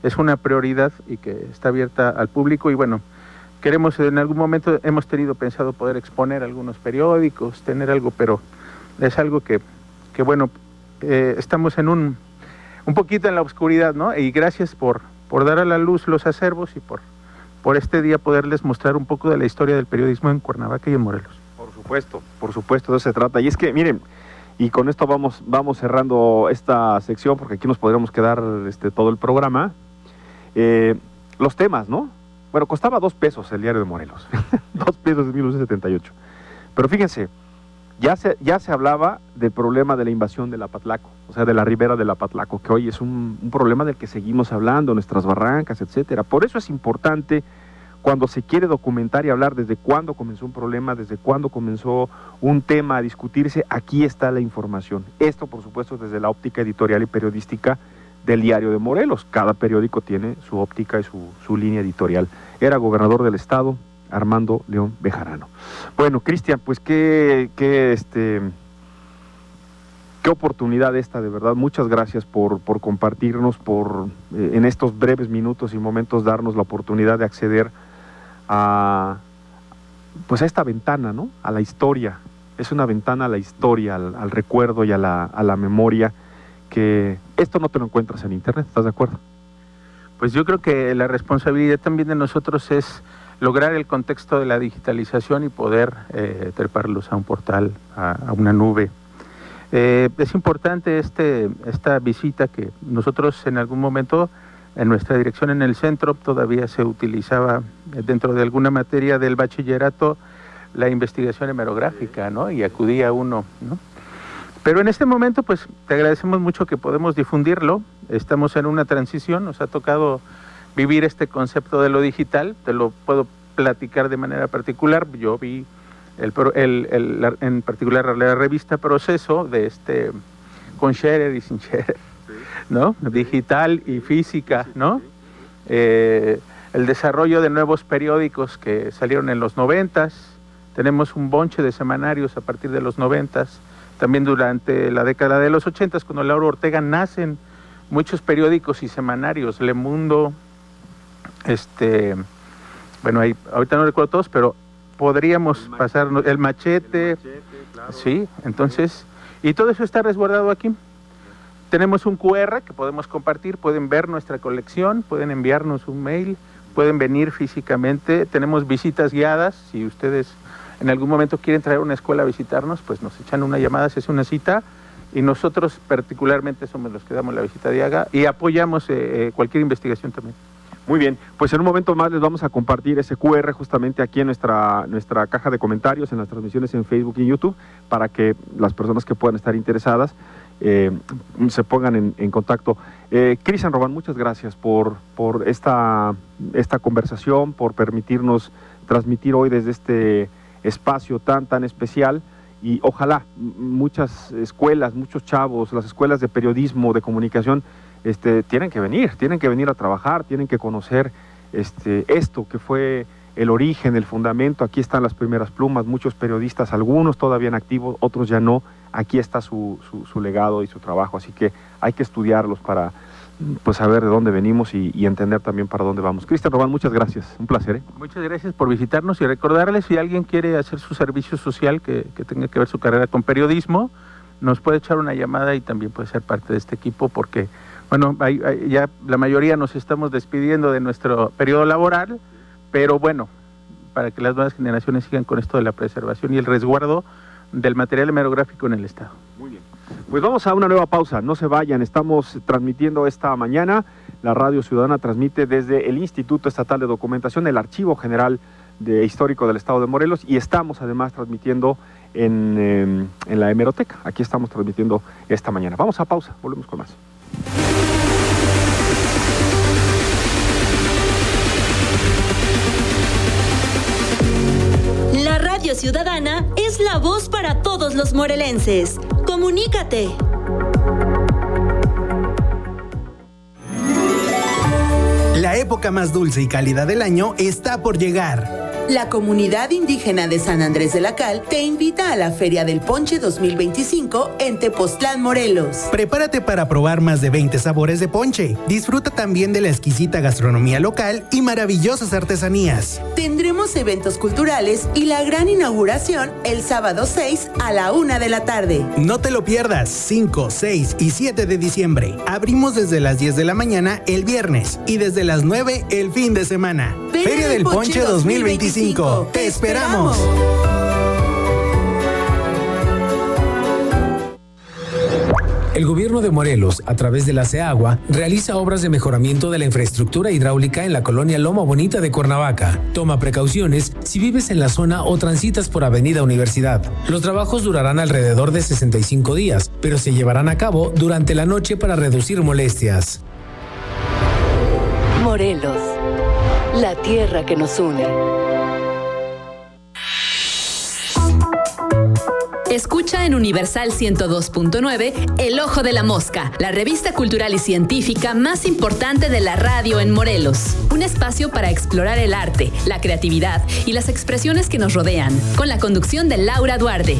es una prioridad y que está abierta al público. Y bueno, queremos, en algún momento hemos tenido pensado poder exponer algunos periódicos, tener algo, pero es algo que, que bueno, eh, estamos en un, un poquito en la oscuridad, ¿no? Y gracias por, por dar a la luz los acervos y por, por este día poderles mostrar un poco de la historia del periodismo en Cuernavaca y en Morelos. Por supuesto, por supuesto, de eso se trata. Y es que, miren, y con esto vamos, vamos cerrando esta sección, porque aquí nos podríamos quedar este, todo el programa. Eh, los temas, ¿no? Bueno, costaba dos pesos el diario de Morelos, dos pesos en mil novecientos setenta y ocho. Pero fíjense, ya se, ya se hablaba del problema de la invasión del Apatlaco, o sea, de la ribera del Apatlaco, que hoy es un, un problema del que seguimos hablando, nuestras barrancas, etcétera. Por eso es importante, cuando se quiere documentar y hablar desde cuándo comenzó un problema, desde cuándo comenzó un tema a discutirse, aquí está la información. Esto, por supuesto, desde la óptica editorial y periodística del diario de Morelos. Cada periódico tiene su óptica y su, su línea editorial. Era gobernador del estado Armando León Bejarano. Bueno, Cristian, pues qué, qué, este, qué oportunidad esta, de verdad. Muchas gracias por, por compartirnos, por eh, en estos breves minutos y momentos darnos la oportunidad de acceder a, pues a esta ventana, ¿no? A la historia. Es una ventana a la historia, al, al recuerdo y a la, a la memoria, que esto no te lo encuentras en internet, ¿estás de acuerdo? Pues yo creo que la responsabilidad también de nosotros es lograr el contexto de la digitalización y poder eh, treparlos a un portal, a, a una nube. Eh, es importante este, esta visita que nosotros en algún momento, en nuestra dirección en el centro, todavía se utilizaba dentro de alguna materia del bachillerato la investigación hemerográfica, ¿no? Y acudía uno, ¿no? Pero en este momento, pues, te agradecemos mucho que podemos difundirlo. Estamos en una transición, nos ha tocado vivir este concepto de lo digital, te lo puedo platicar de manera particular. Yo vi, el, el, el, la, en particular, la revista Proceso, de este, con Scherer y sin Scherer, ¿no? Digital y física, ¿no? Eh, el desarrollo de nuevos periódicos que salieron en los noventas, tenemos un bonche de semanarios a partir de los noventas. También durante la década de los ochentas, cuando Laura Ortega, nacen muchos periódicos y semanarios, Le Mundo, este, bueno, ahí, ahorita no recuerdo todos, pero podríamos pasarnos, El Machete, el machete claro. Sí, entonces, y todo eso está resguardado aquí. Tenemos un cu erre que podemos compartir, pueden ver nuestra colección, pueden enviarnos un mail, pueden venir físicamente, tenemos visitas guiadas, si ustedes en algún momento quieren traer una escuela a visitarnos, pues nos echan una llamada, se hace una cita, y nosotros particularmente somos los que damos la visita guiada y apoyamos eh, cualquier investigación también. Muy bien, pues en un momento más les vamos a compartir ese cu erre justamente aquí en nuestra, nuestra caja de comentarios, en las transmisiones en Facebook y YouTube, para que las personas que puedan estar interesadas eh, se pongan en, en contacto. Eh, Cristian Robán, muchas gracias por, por esta, esta conversación, por permitirnos transmitir hoy desde este espacio tan tan especial, y ojalá muchas escuelas, muchos chavos, las escuelas de periodismo, de comunicación, este, tienen que venir, tienen que venir a trabajar, tienen que conocer este, esto que fue el origen, el fundamento. Aquí están las primeras plumas, muchos periodistas, algunos todavía en activo, otros ya no. Aquí está su, su, su legado y su trabajo, así que hay que estudiarlos para pues saber de dónde venimos y, y entender también para dónde vamos. Cristian Robán, muchas gracias, un placer. ¿eh? Muchas gracias por visitarnos y recordarles, si alguien quiere hacer su servicio social que, que tenga que ver su carrera con periodismo, nos puede echar una llamada y también puede ser parte de este equipo, porque bueno, hay, hay, ya la mayoría nos estamos despidiendo de nuestro periodo laboral, pero bueno, para que las nuevas generaciones sigan con esto de la preservación y el resguardo del material hemerográfico en el estado. Muy bien. Pues vamos a una nueva pausa, no se vayan, estamos transmitiendo esta mañana, la Radio Ciudadana transmite desde el Instituto Estatal de Documentación, el Archivo General de Histórico del Estado de Morelos, y estamos además transmitiendo en, eh, en la hemeroteca, aquí estamos transmitiendo esta mañana. Vamos a pausa, volvemos con más. La Radio Ciudadana es la voz para todos los morelenses. ¡Comunícate! La época más dulce y cálida del año está por llegar. La comunidad indígena de San Andrés de la Cal te invita a la Feria del Ponche dos mil veinticinco en Tepoztlán, Morelos. Prepárate para probar más de veinte sabores de ponche. Disfruta también de la exquisita gastronomía local y maravillosas artesanías. Tendremos eventos culturales y la gran inauguración el sábado seis a la una de la tarde. No te lo pierdas, cinco, seis y siete de diciembre. Abrimos desde las diez de la mañana el viernes y desde las nueve el fin de semana. Feria, Feria del Ponche, Ponche dos mil veinticinco. ¡Te esperamos! El gobierno de Morelos, a través de la CEAGUA, realiza obras de mejoramiento de la infraestructura hidráulica en la colonia Loma Bonita de Cuernavaca. Toma precauciones si vives en la zona o transitas por Avenida Universidad. Los trabajos durarán alrededor de sesenta y cinco días, pero se llevarán a cabo durante la noche para reducir molestias. Morelos, la tierra que nos une. Escucha en Universal ciento dos punto nueve El Ojo de la Mosca, la revista cultural y científica más importante de la radio en Morelos. Un espacio para explorar el arte, la creatividad y las expresiones que nos rodean, con la conducción de Laura Duarte.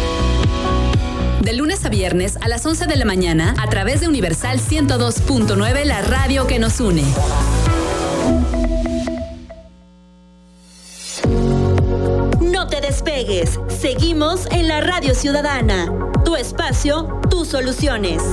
De lunes a viernes a las once de la mañana, a través de Universal ciento dos punto nueve, la radio que nos une. No te despegues. Seguimos en la Radio Ciudadana. Tu espacio, tus soluciones.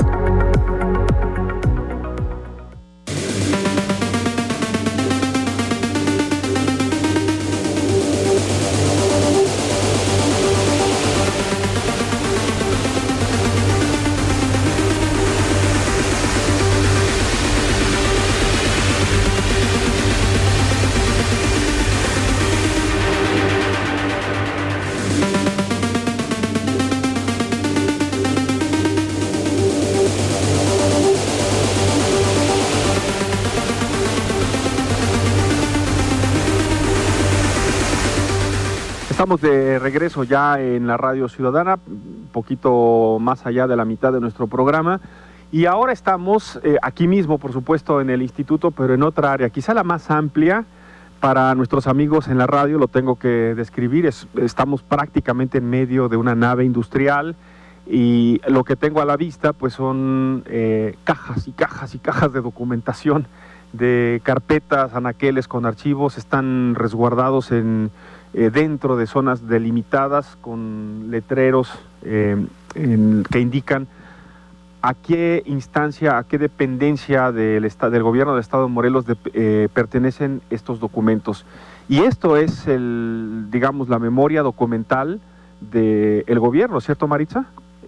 Estamos de regreso ya en la Radio Ciudadana, un poquito más allá de la mitad de nuestro programa, y ahora estamos eh, aquí mismo, por supuesto, en el instituto, pero en otra área, quizá la más amplia para nuestros amigos en la radio, lo tengo que describir, es, estamos prácticamente en medio de una nave industrial, y lo que tengo a la vista pues son eh, cajas y cajas y cajas de documentación, de carpetas, anaqueles con archivos, están resguardados en... Eh, dentro de zonas delimitadas con letreros eh, en, que indican a qué instancia, a qué dependencia del, esta, del gobierno del Estado de Morelos de, eh, pertenecen estos documentos. Y esto es, el, digamos, la memoria documental del gobierno, ¿cierto, Maritza?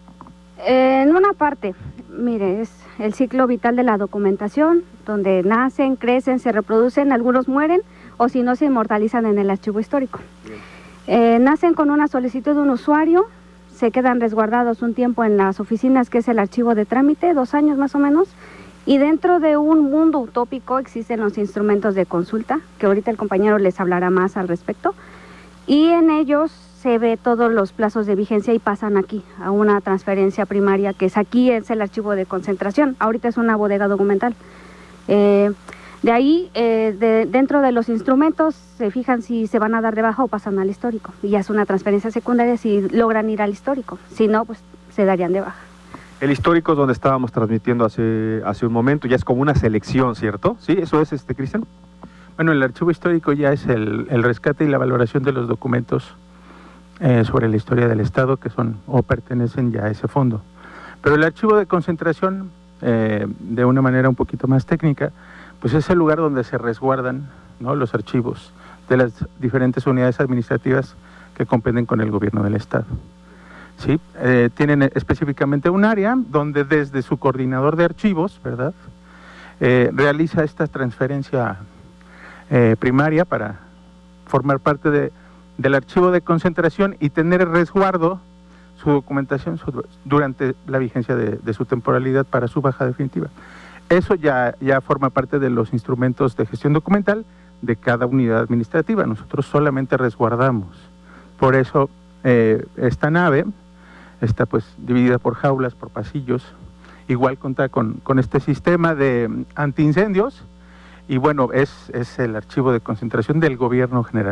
En una parte, mire, es el ciclo vital de la documentación, donde nacen, crecen, se reproducen, algunos mueren, o si no se inmortalizan en el archivo histórico. Eh, nacen con una solicitud de un usuario, se quedan resguardados un tiempo en las oficinas, que es el archivo de trámite, dos años más o menos, y dentro de un mundo utópico existen los instrumentos de consulta, que ahorita el compañero les hablará más al respecto, y en ellos se ve todos los plazos de vigencia y pasan aquí a una transferencia primaria, que es aquí, es el archivo de concentración, ahorita es una bodega documental. Eh, De ahí, eh, de, dentro de los instrumentos, se fijan si se van a dar de baja o pasan al histórico. Y ya es una transferencia secundaria si logran ir al histórico. Si no, pues se darían de baja. El histórico es donde estábamos transmitiendo hace, hace un momento, ya es como una selección, ¿cierto? ¿Sí? ¿Eso es, este, Cristian? Bueno, el archivo histórico ya es el, el rescate y la valoración de los documentos eh, sobre la historia del Estado que son o pertenecen ya a ese fondo. Pero el archivo de concentración, eh, de una manera un poquito más técnica, pues es el lugar donde se resguardan, ¿no?, los archivos de las diferentes unidades administrativas que compenden con el gobierno del Estado. ¿Sí? Eh, tienen específicamente un área donde desde su coordinador de archivos, ¿verdad?, eh, realiza esta transferencia eh, primaria para formar parte de, del archivo de concentración y tener resguardo su documentación su, durante la vigencia de, de su temporalidad para su baja definitiva. Eso ya, ya forma parte de los instrumentos de gestión documental de cada unidad administrativa. Nosotros solamente resguardamos. Por eso eh, esta nave está pues dividida por jaulas, por pasillos. Igual cuenta con, con este sistema de antiincendios. Y bueno, es, es el archivo de concentración del gobierno general.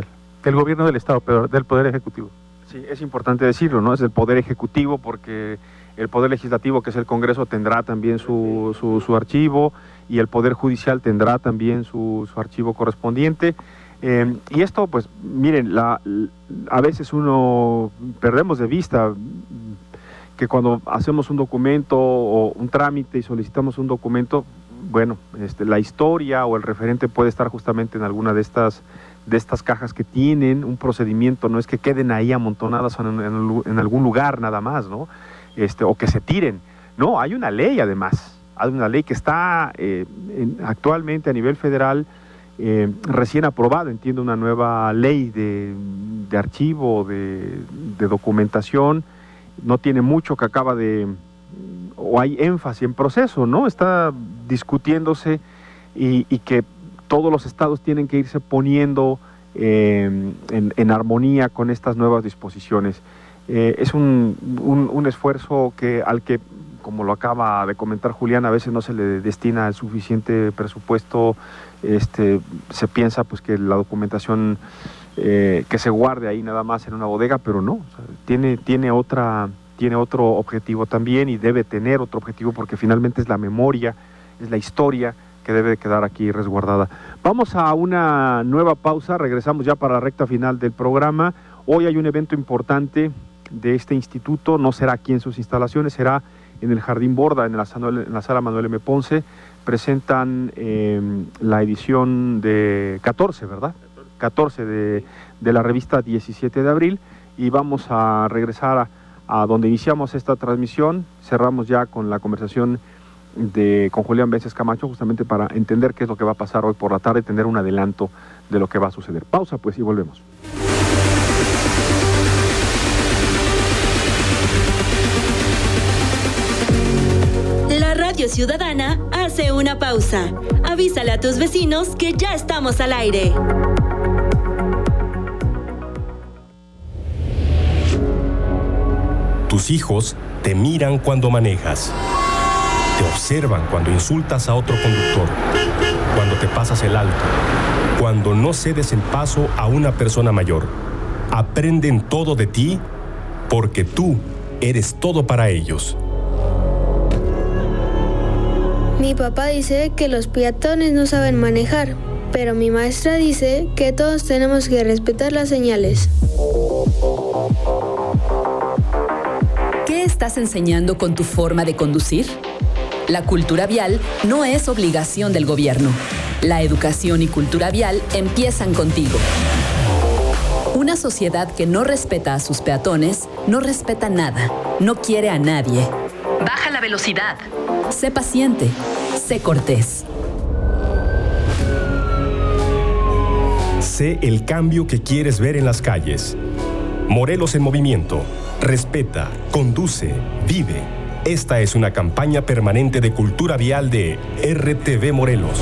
del gobierno del Estado, pero del Poder Ejecutivo. Sí, es importante decirlo, ¿no? Es el Poder Ejecutivo porque el Poder Legislativo, que es el Congreso, tendrá también su, su, su archivo y el Poder Judicial tendrá también su, su archivo correspondiente. Eh, y esto, pues, miren, la, a veces uno perdemos de vista que cuando hacemos un documento o un trámite y solicitamos un documento, bueno, este, la historia o el referente puede estar justamente en alguna de estas, de estas cajas que tienen un procedimiento, no es que queden ahí amontonadas en, en, en algún lugar nada más, ¿no? Este, o que se tiren. No, hay una ley además, hay una ley que está eh, en, actualmente a nivel federal eh, recién aprobada, entiendo, una nueva ley de, de archivo, de, de documentación, no tiene mucho que acaba de, o hay énfasis en proceso, ¿no? Está discutiéndose y, y que todos los estados tienen que irse poniendo eh, en, en armonía con estas nuevas disposiciones. Eh, es un, un, un esfuerzo que al que, como lo acaba de comentar Julián, a veces no se le destina el suficiente presupuesto. Este, se piensa pues que la documentación eh, que se guarde ahí nada más en una bodega, pero no, o sea, tiene, tiene, otra, tiene otro objetivo también y debe tener otro objetivo porque finalmente es la memoria, es la historia que debe quedar aquí resguardada. Vamos a una nueva pausa, regresamos ya para la recta final del programa. Hoy hay un evento importante de este instituto, no será aquí en sus instalaciones, será en el Jardín Borda, en la, en la sala Manuel M. Ponce. Presentan eh, la edición de catorce, ¿verdad? catorce de, de la revista diecisiete de abril, y vamos a regresar a, a donde iniciamos esta transmisión. Cerramos ya con la conversación de con Julián Vences Camacho, justamente para entender qué es lo que va a pasar hoy por la tarde, tener un adelanto de lo que va a suceder. Pausa pues y volvemos. La Radio Ciudadana hace una pausa. Avísale a tus vecinos que ya estamos al aire. Tus hijos te miran cuando manejas. Te observan cuando insultas a otro conductor, cuando te pasas el alto, cuando no cedes el paso a una persona mayor. Aprenden todo de ti porque tú eres todo para ellos. Mi papá dice que los peatones no saben manejar, pero mi maestra dice que todos tenemos que respetar las señales. ¿Qué estás enseñando con tu forma de conducir? La cultura vial no es obligación del gobierno. La educación y cultura vial empiezan contigo. Una sociedad que no respeta a sus peatones, no respeta nada, no quiere a nadie. Baja la velocidad. Sé paciente. Sé cortés. Sé el cambio que quieres ver en las calles. Morelos en movimiento. Respeta, conduce, vive. Esta es una campaña permanente de cultura vial de R T V Morelos.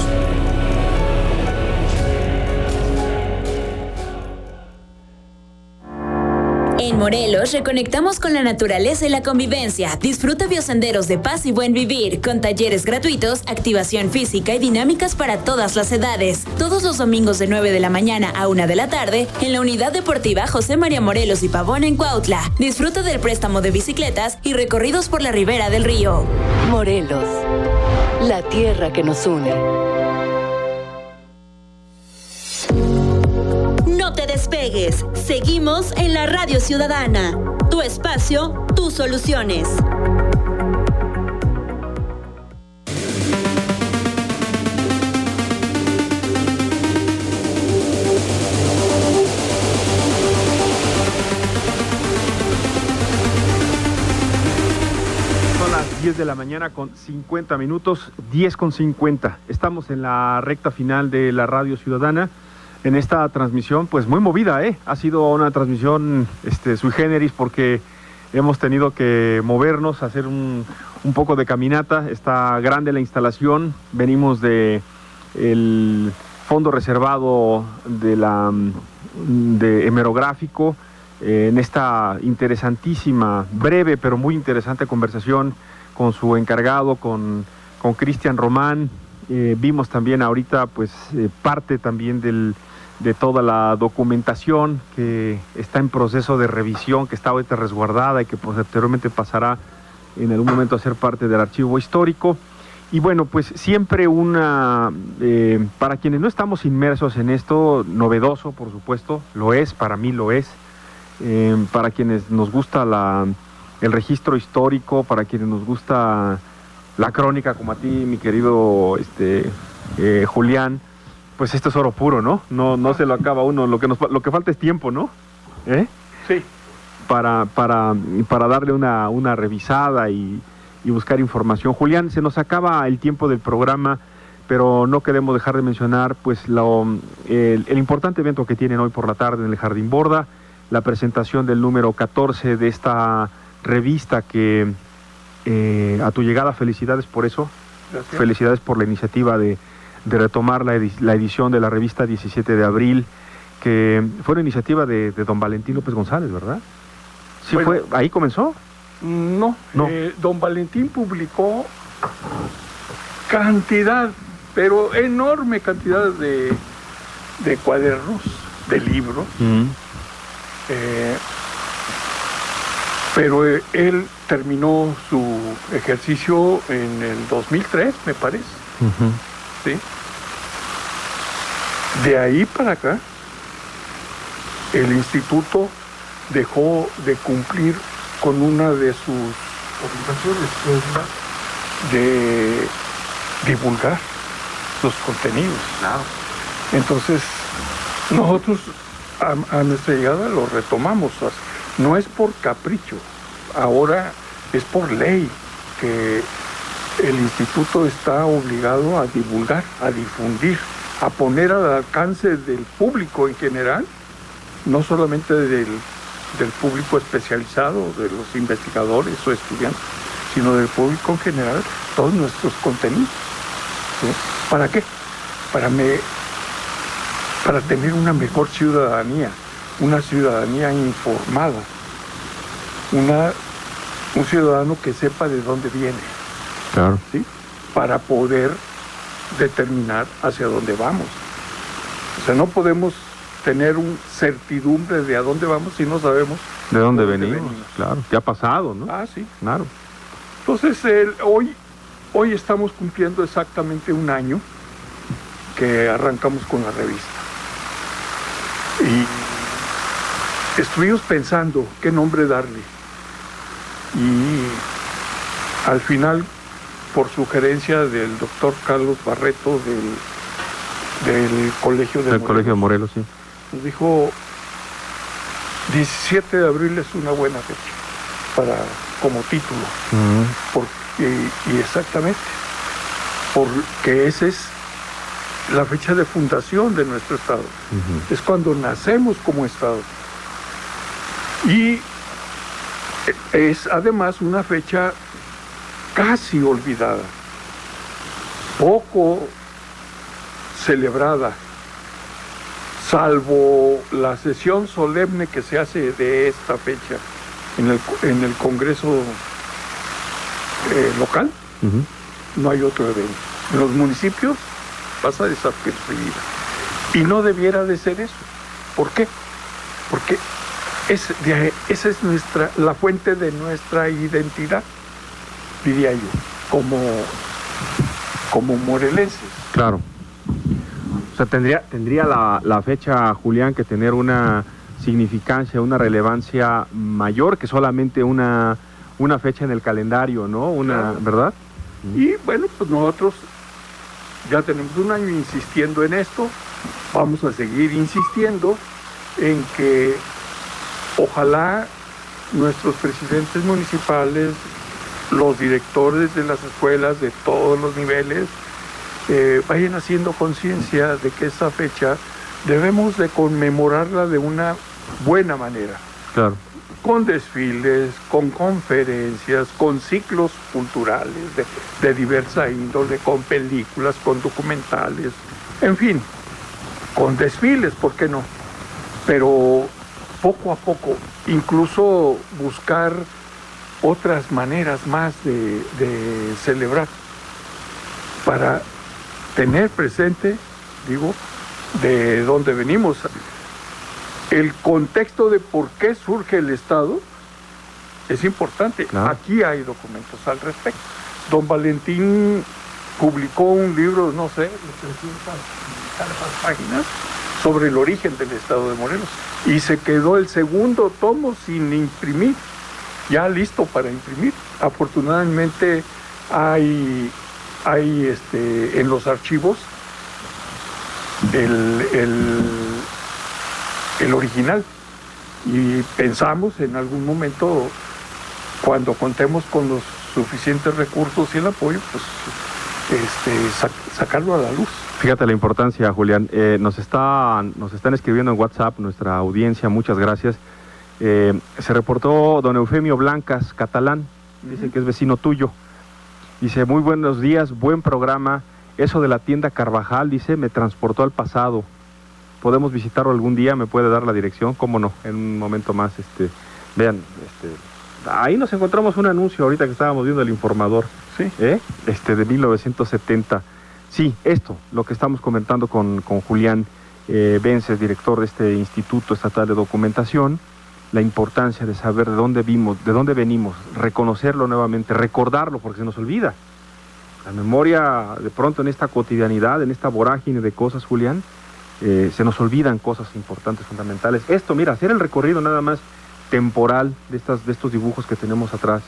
En Morelos reconectamos con la naturaleza y la convivencia. Disfruta biosenderos de paz y buen vivir, con talleres gratuitos, activación física y dinámicas para todas las edades. Todos los domingos de nueve de la mañana a una de la tarde en la Unidad Deportiva José María Morelos y Pavón en Cuautla. Disfruta del préstamo de bicicletas y recorridos por la ribera del río. Morelos, la tierra que nos une. No te despegues. Seguimos en la Radio Ciudadana. Tu espacio, tus soluciones. Son las diez de la mañana con cincuenta minutos, diez con cincuenta. Estamos en la recta final de la Radio Ciudadana. En esta transmisión, pues muy movida, ¿eh? Ha sido una transmisión este, sui generis porque hemos tenido que movernos, hacer un, un poco de caminata. Está grande la instalación. Venimos de el fondo reservado de la de hemerográfico eh, en esta interesantísima, breve pero muy interesante conversación con su encargado, con con Cristian Román. Eh, vimos también ahorita pues eh, parte también del de toda la documentación que está en proceso de revisión, que está ahorita resguardada y que posteriormente pasará en algún momento a ser parte del archivo histórico. Y bueno, pues siempre una, eh, para quienes no estamos inmersos en esto, novedoso por supuesto, lo es, para mí lo es, eh, para quienes nos gusta la, el registro histórico, para quienes nos gusta la crónica como a ti, mi querido este, eh, Julián, pues esto es oro puro, ¿no? No, no se lo acaba uno, lo que nos, lo que falta es tiempo, ¿no? ¿Eh? Sí. Para, para, para darle una, una revisada y, y buscar información. Julián, se nos acaba el tiempo del programa, pero no queremos dejar de mencionar pues lo, el, el importante evento que tienen hoy por la tarde en el Jardín Borda, la presentación del número catorce de esta revista que eh, a tu llegada, felicidades por eso. Gracias. Felicidades por la iniciativa de de retomar la, edi la edición de la revista diecisiete de abril, que fue una iniciativa de, de don Valentín López González, ¿verdad? ¿Sí bueno, fue, ahí comenzó? No, no. Eh, don Valentín publicó cantidad, pero enorme cantidad de, de cuadernos, de libros, mm. eh, pero eh, él terminó su ejercicio en el dos mil tres, me parece. Uh-huh. ¿Sí? De ahí para acá, el instituto dejó de cumplir con una de sus obligaciones, que es la de divulgar los contenidos. Claro. Entonces, nosotros a, a nuestra llegada lo retomamos. No es por capricho, ahora es por ley que el instituto está obligado a divulgar, a difundir, a poner al alcance del público en general, no solamente del, del público especializado, de los investigadores o estudiantes, sino del público en general, todos nuestros contenidos. ¿Sí? ¿Para qué? Para, me, para tener una mejor ciudadanía, una ciudadanía informada, una, un ciudadano que sepa de dónde viene. Claro. ¿Sí? Para poder determinar hacia dónde vamos. O sea, no podemos tener un certidumbre de a dónde vamos si no sabemos de dónde, dónde venimos. venimos. Claro, ¿qué ha pasado, no? Ah, sí. Claro. Entonces, el, hoy, hoy estamos cumpliendo exactamente un año que arrancamos con la revista. Y estuvimos pensando qué nombre darle. Y al final, por sugerencia del doctor Carlos Barreto del, del Colegio de del Morelos, Colegio de Morelos, sí, nos dijo diecisiete de abril es una buena fecha para como título. Uh-huh. Porque, y exactamente, porque esa es la fecha de fundación de nuestro estado. Uh-huh. Es cuando nacemos como estado. Y es además una fecha casi olvidada, poco celebrada, salvo la sesión solemne que se hace de esta fecha en el, en el Congreso eh, local. Uh-huh. No hay otro evento. En los municipios pasa desapercibida. Y no debiera de ser eso. ¿Por qué? Porque es de, esa es nuestra, la fuente de nuestra identidad, diría yo, como, como morelenses. Claro. O sea, tendría, tendría la, la fecha, Julián, que tener una significancia, una relevancia mayor que solamente una, una fecha en el calendario, ¿no? Una, claro. ¿Verdad? Y bueno, pues nosotros ya tenemos un año insistiendo en esto, vamos a seguir insistiendo en que ojalá nuestros presidentes municipales, los directores de las escuelas de todos los niveles, eh, vayan haciendo conciencia de que esta fecha debemos de conmemorarla de una buena manera. Claro. Con desfiles, con conferencias, con ciclos culturales de, de diversa índole, con películas, con documentales, en fin, con desfiles, ¿por qué no? Pero poco a poco, incluso buscar otras maneras más de, de celebrar, para tener presente, digo, de dónde venimos. El contexto de por qué surge el Estado es importante. Claro. Aquí hay documentos al respecto. Don Valentín publicó un libro, no sé, de trescientas páginas, sobre el origen del Estado de Morelos. Y se quedó el segundo tomo sin imprimir, ya listo para imprimir. Afortunadamente hay, hay este, en los archivos el, el, el original. Y pensamos en algún momento, cuando contemos con los suficientes recursos y el apoyo, pues este, sac sacarlo a la luz. Fíjate la importancia, Julián. Eh, nos, está, nos están escribiendo en WhatsApp nuestra audiencia, muchas gracias. Eh, se reportó don Eufemio Blancas, catalán, dice uh-huh. que es vecino tuyo. Dice, muy buenos días, buen programa. Eso de la tienda Carvajal, dice, me transportó al pasado. ¿Podemos visitarlo algún día? ¿Me puede dar la dirección? ¿Cómo no? En un momento más, este, vean, este, ahí nos encontramos un anuncio ahorita que estábamos viendo el Informador, ¿sí? ¿Eh? Este, de mil novecientos setenta. Sí, esto, lo que estamos comentando con, con Julián eh, Vences, director de este Instituto Estatal de Documentación, la importancia de saber de dónde vimos, de dónde venimos, reconocerlo nuevamente, recordarlo, porque se nos olvida. La memoria, de pronto en esta cotidianidad, en esta vorágine de cosas, Julián, eh, se nos olvidan cosas importantes, fundamentales. Esto, mira, hacer el recorrido nada más temporal de, estas, de estos dibujos que tenemos atrás,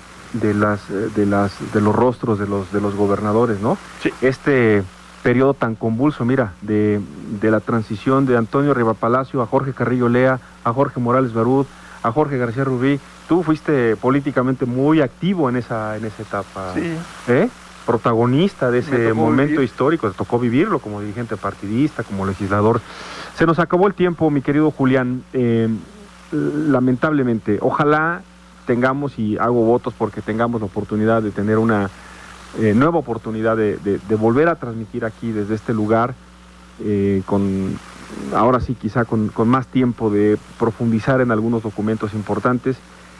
de las de las de los rostros de los de los gobernadores, ¿no? Sí. Este periodo tan convulso, mira, de, de la transición de Antonio Rivapalacio a Jorge Carrillo Lea, a Jorge Morales Barús, a Jorge García Rubí. Tú fuiste políticamente muy activo en esa en esa etapa, sí. ¿Eh? Protagonista de ese momento vivir. histórico, te tocó vivirlo como dirigente partidista, como legislador. Se nos acabó el tiempo, mi querido Julián, eh, lamentablemente. Ojalá tengamos, y hago votos porque tengamos la oportunidad de tener una eh, nueva oportunidad de, de, de volver a transmitir aquí desde este lugar, eh, con ahora sí quizá con, con más tiempo de profundizar en algunos documentos importantes,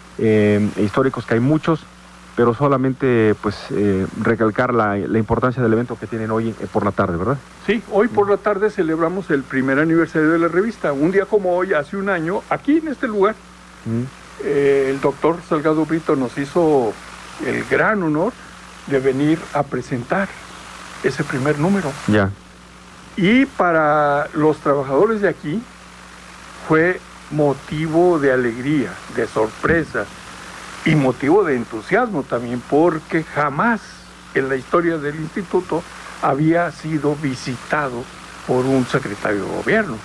eh, históricos, que hay muchos, pero solamente pues eh, recalcar la, la importancia del evento que tienen hoy eh, por la tarde, ¿verdad? Sí, hoy por la tarde celebramos el primer aniversario de la revista. Un día como hoy, hace un año, aquí en este lugar, mm. Eh, el doctor Salgado Brito nos hizo el gran honor de venir a presentar ese primer número. Ya. Y para los trabajadores de aquí fue motivo de alegría, de sorpresa y motivo de entusiasmo también, porque jamás en la historia del instituto había sido visitado por un secretario de gobierno.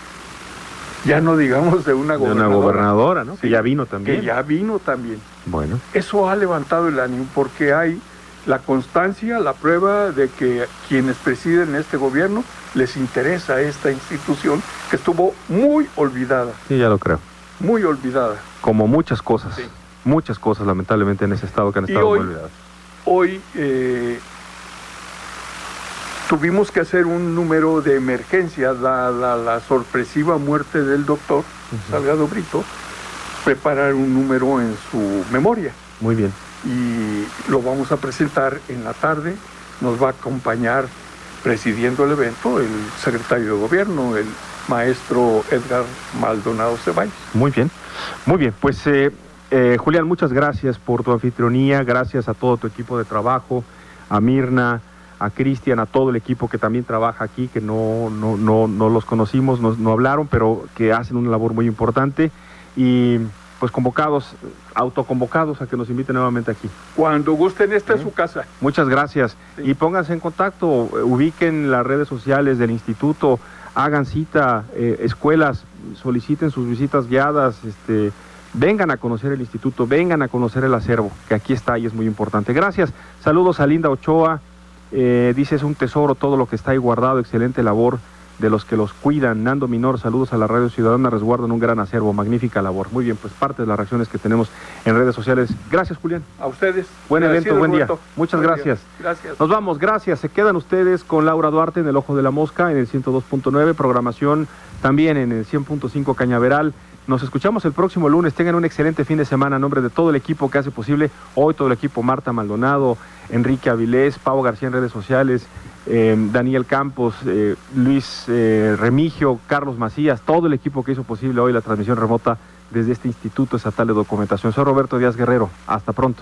Ya no digamos de una gobernadora. De una gobernadora, ¿no? Sí, que ya vino también. Que ya vino también. Bueno. Eso ha levantado el ánimo porque hay la constancia, la prueba de que quienes presiden este gobierno les interesa esta institución que estuvo muy olvidada. Sí, ya lo creo. Muy olvidada. Como muchas cosas. Sí. Muchas cosas, lamentablemente, en ese estado que han estado hoy, muy olvidadas. Hoy eh, tuvimos que hacer un número de emergencia, dada la, la sorpresiva muerte del doctor uh-huh. Salgado Brito, preparar un número en su memoria. Muy bien. Y lo vamos a presentar en la tarde. Nos va a acompañar, presidiendo el evento, el secretario de gobierno, el maestro Edgar Maldonado Ceballos. Muy bien, muy bien. Pues eh, eh, Julián, muchas gracias por tu anfitrionía, gracias a todo tu equipo de trabajo, a Mirna, a Cristian, a todo el equipo que también trabaja aquí, que no, no, no, no los conocimos, no, no hablaron, pero que hacen una labor muy importante, y pues convocados, autoconvocados a que nos inviten nuevamente aquí. Cuando gusten, esta es ¿Eh? su casa. Muchas gracias. Sí. Y pónganse en contacto, ubiquen las redes sociales del instituto, hagan cita, eh, escuelas, soliciten sus visitas guiadas, este, vengan a conocer el instituto, vengan a conocer el acervo, que aquí está y es muy importante. Gracias. Saludos a Linda Ochoa. Eh, dice, es un tesoro todo lo que está ahí guardado, excelente labor de los que los cuidan. Nando Minor, saludos a la Radio Ciudadana, resguardan un gran acervo, magnífica labor. Muy bien, pues parte de las reacciones que tenemos en redes sociales. Gracias, Julián. A ustedes. Buen evento, buen día. Muchas gracias. Gracias. Nos vamos, gracias. Se quedan ustedes con Laura Duarte en El Ojo de la Mosca, en el ciento dos punto nueve, programación también en el cien punto cinco Cañaveral. Nos escuchamos el próximo lunes. Tengan un excelente fin de semana a nombre de todo el equipo que hace posible hoy, todo el equipo, Marta Maldonado, Enrique Avilés, Pau García en redes sociales, eh, Daniel Campos, eh, Luis eh, Remigio, Carlos Macías, todo el equipo que hizo posible hoy la transmisión remota desde este Instituto Estatal de Documentación. Soy Roberto Díaz Guerrero. Hasta pronto.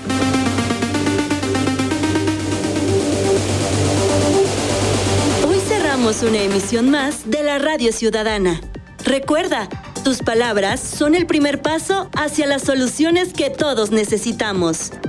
Hoy cerramos una emisión más de la Radio Ciudadana. Recuerda, tus palabras son el primer paso hacia las soluciones que todos necesitamos.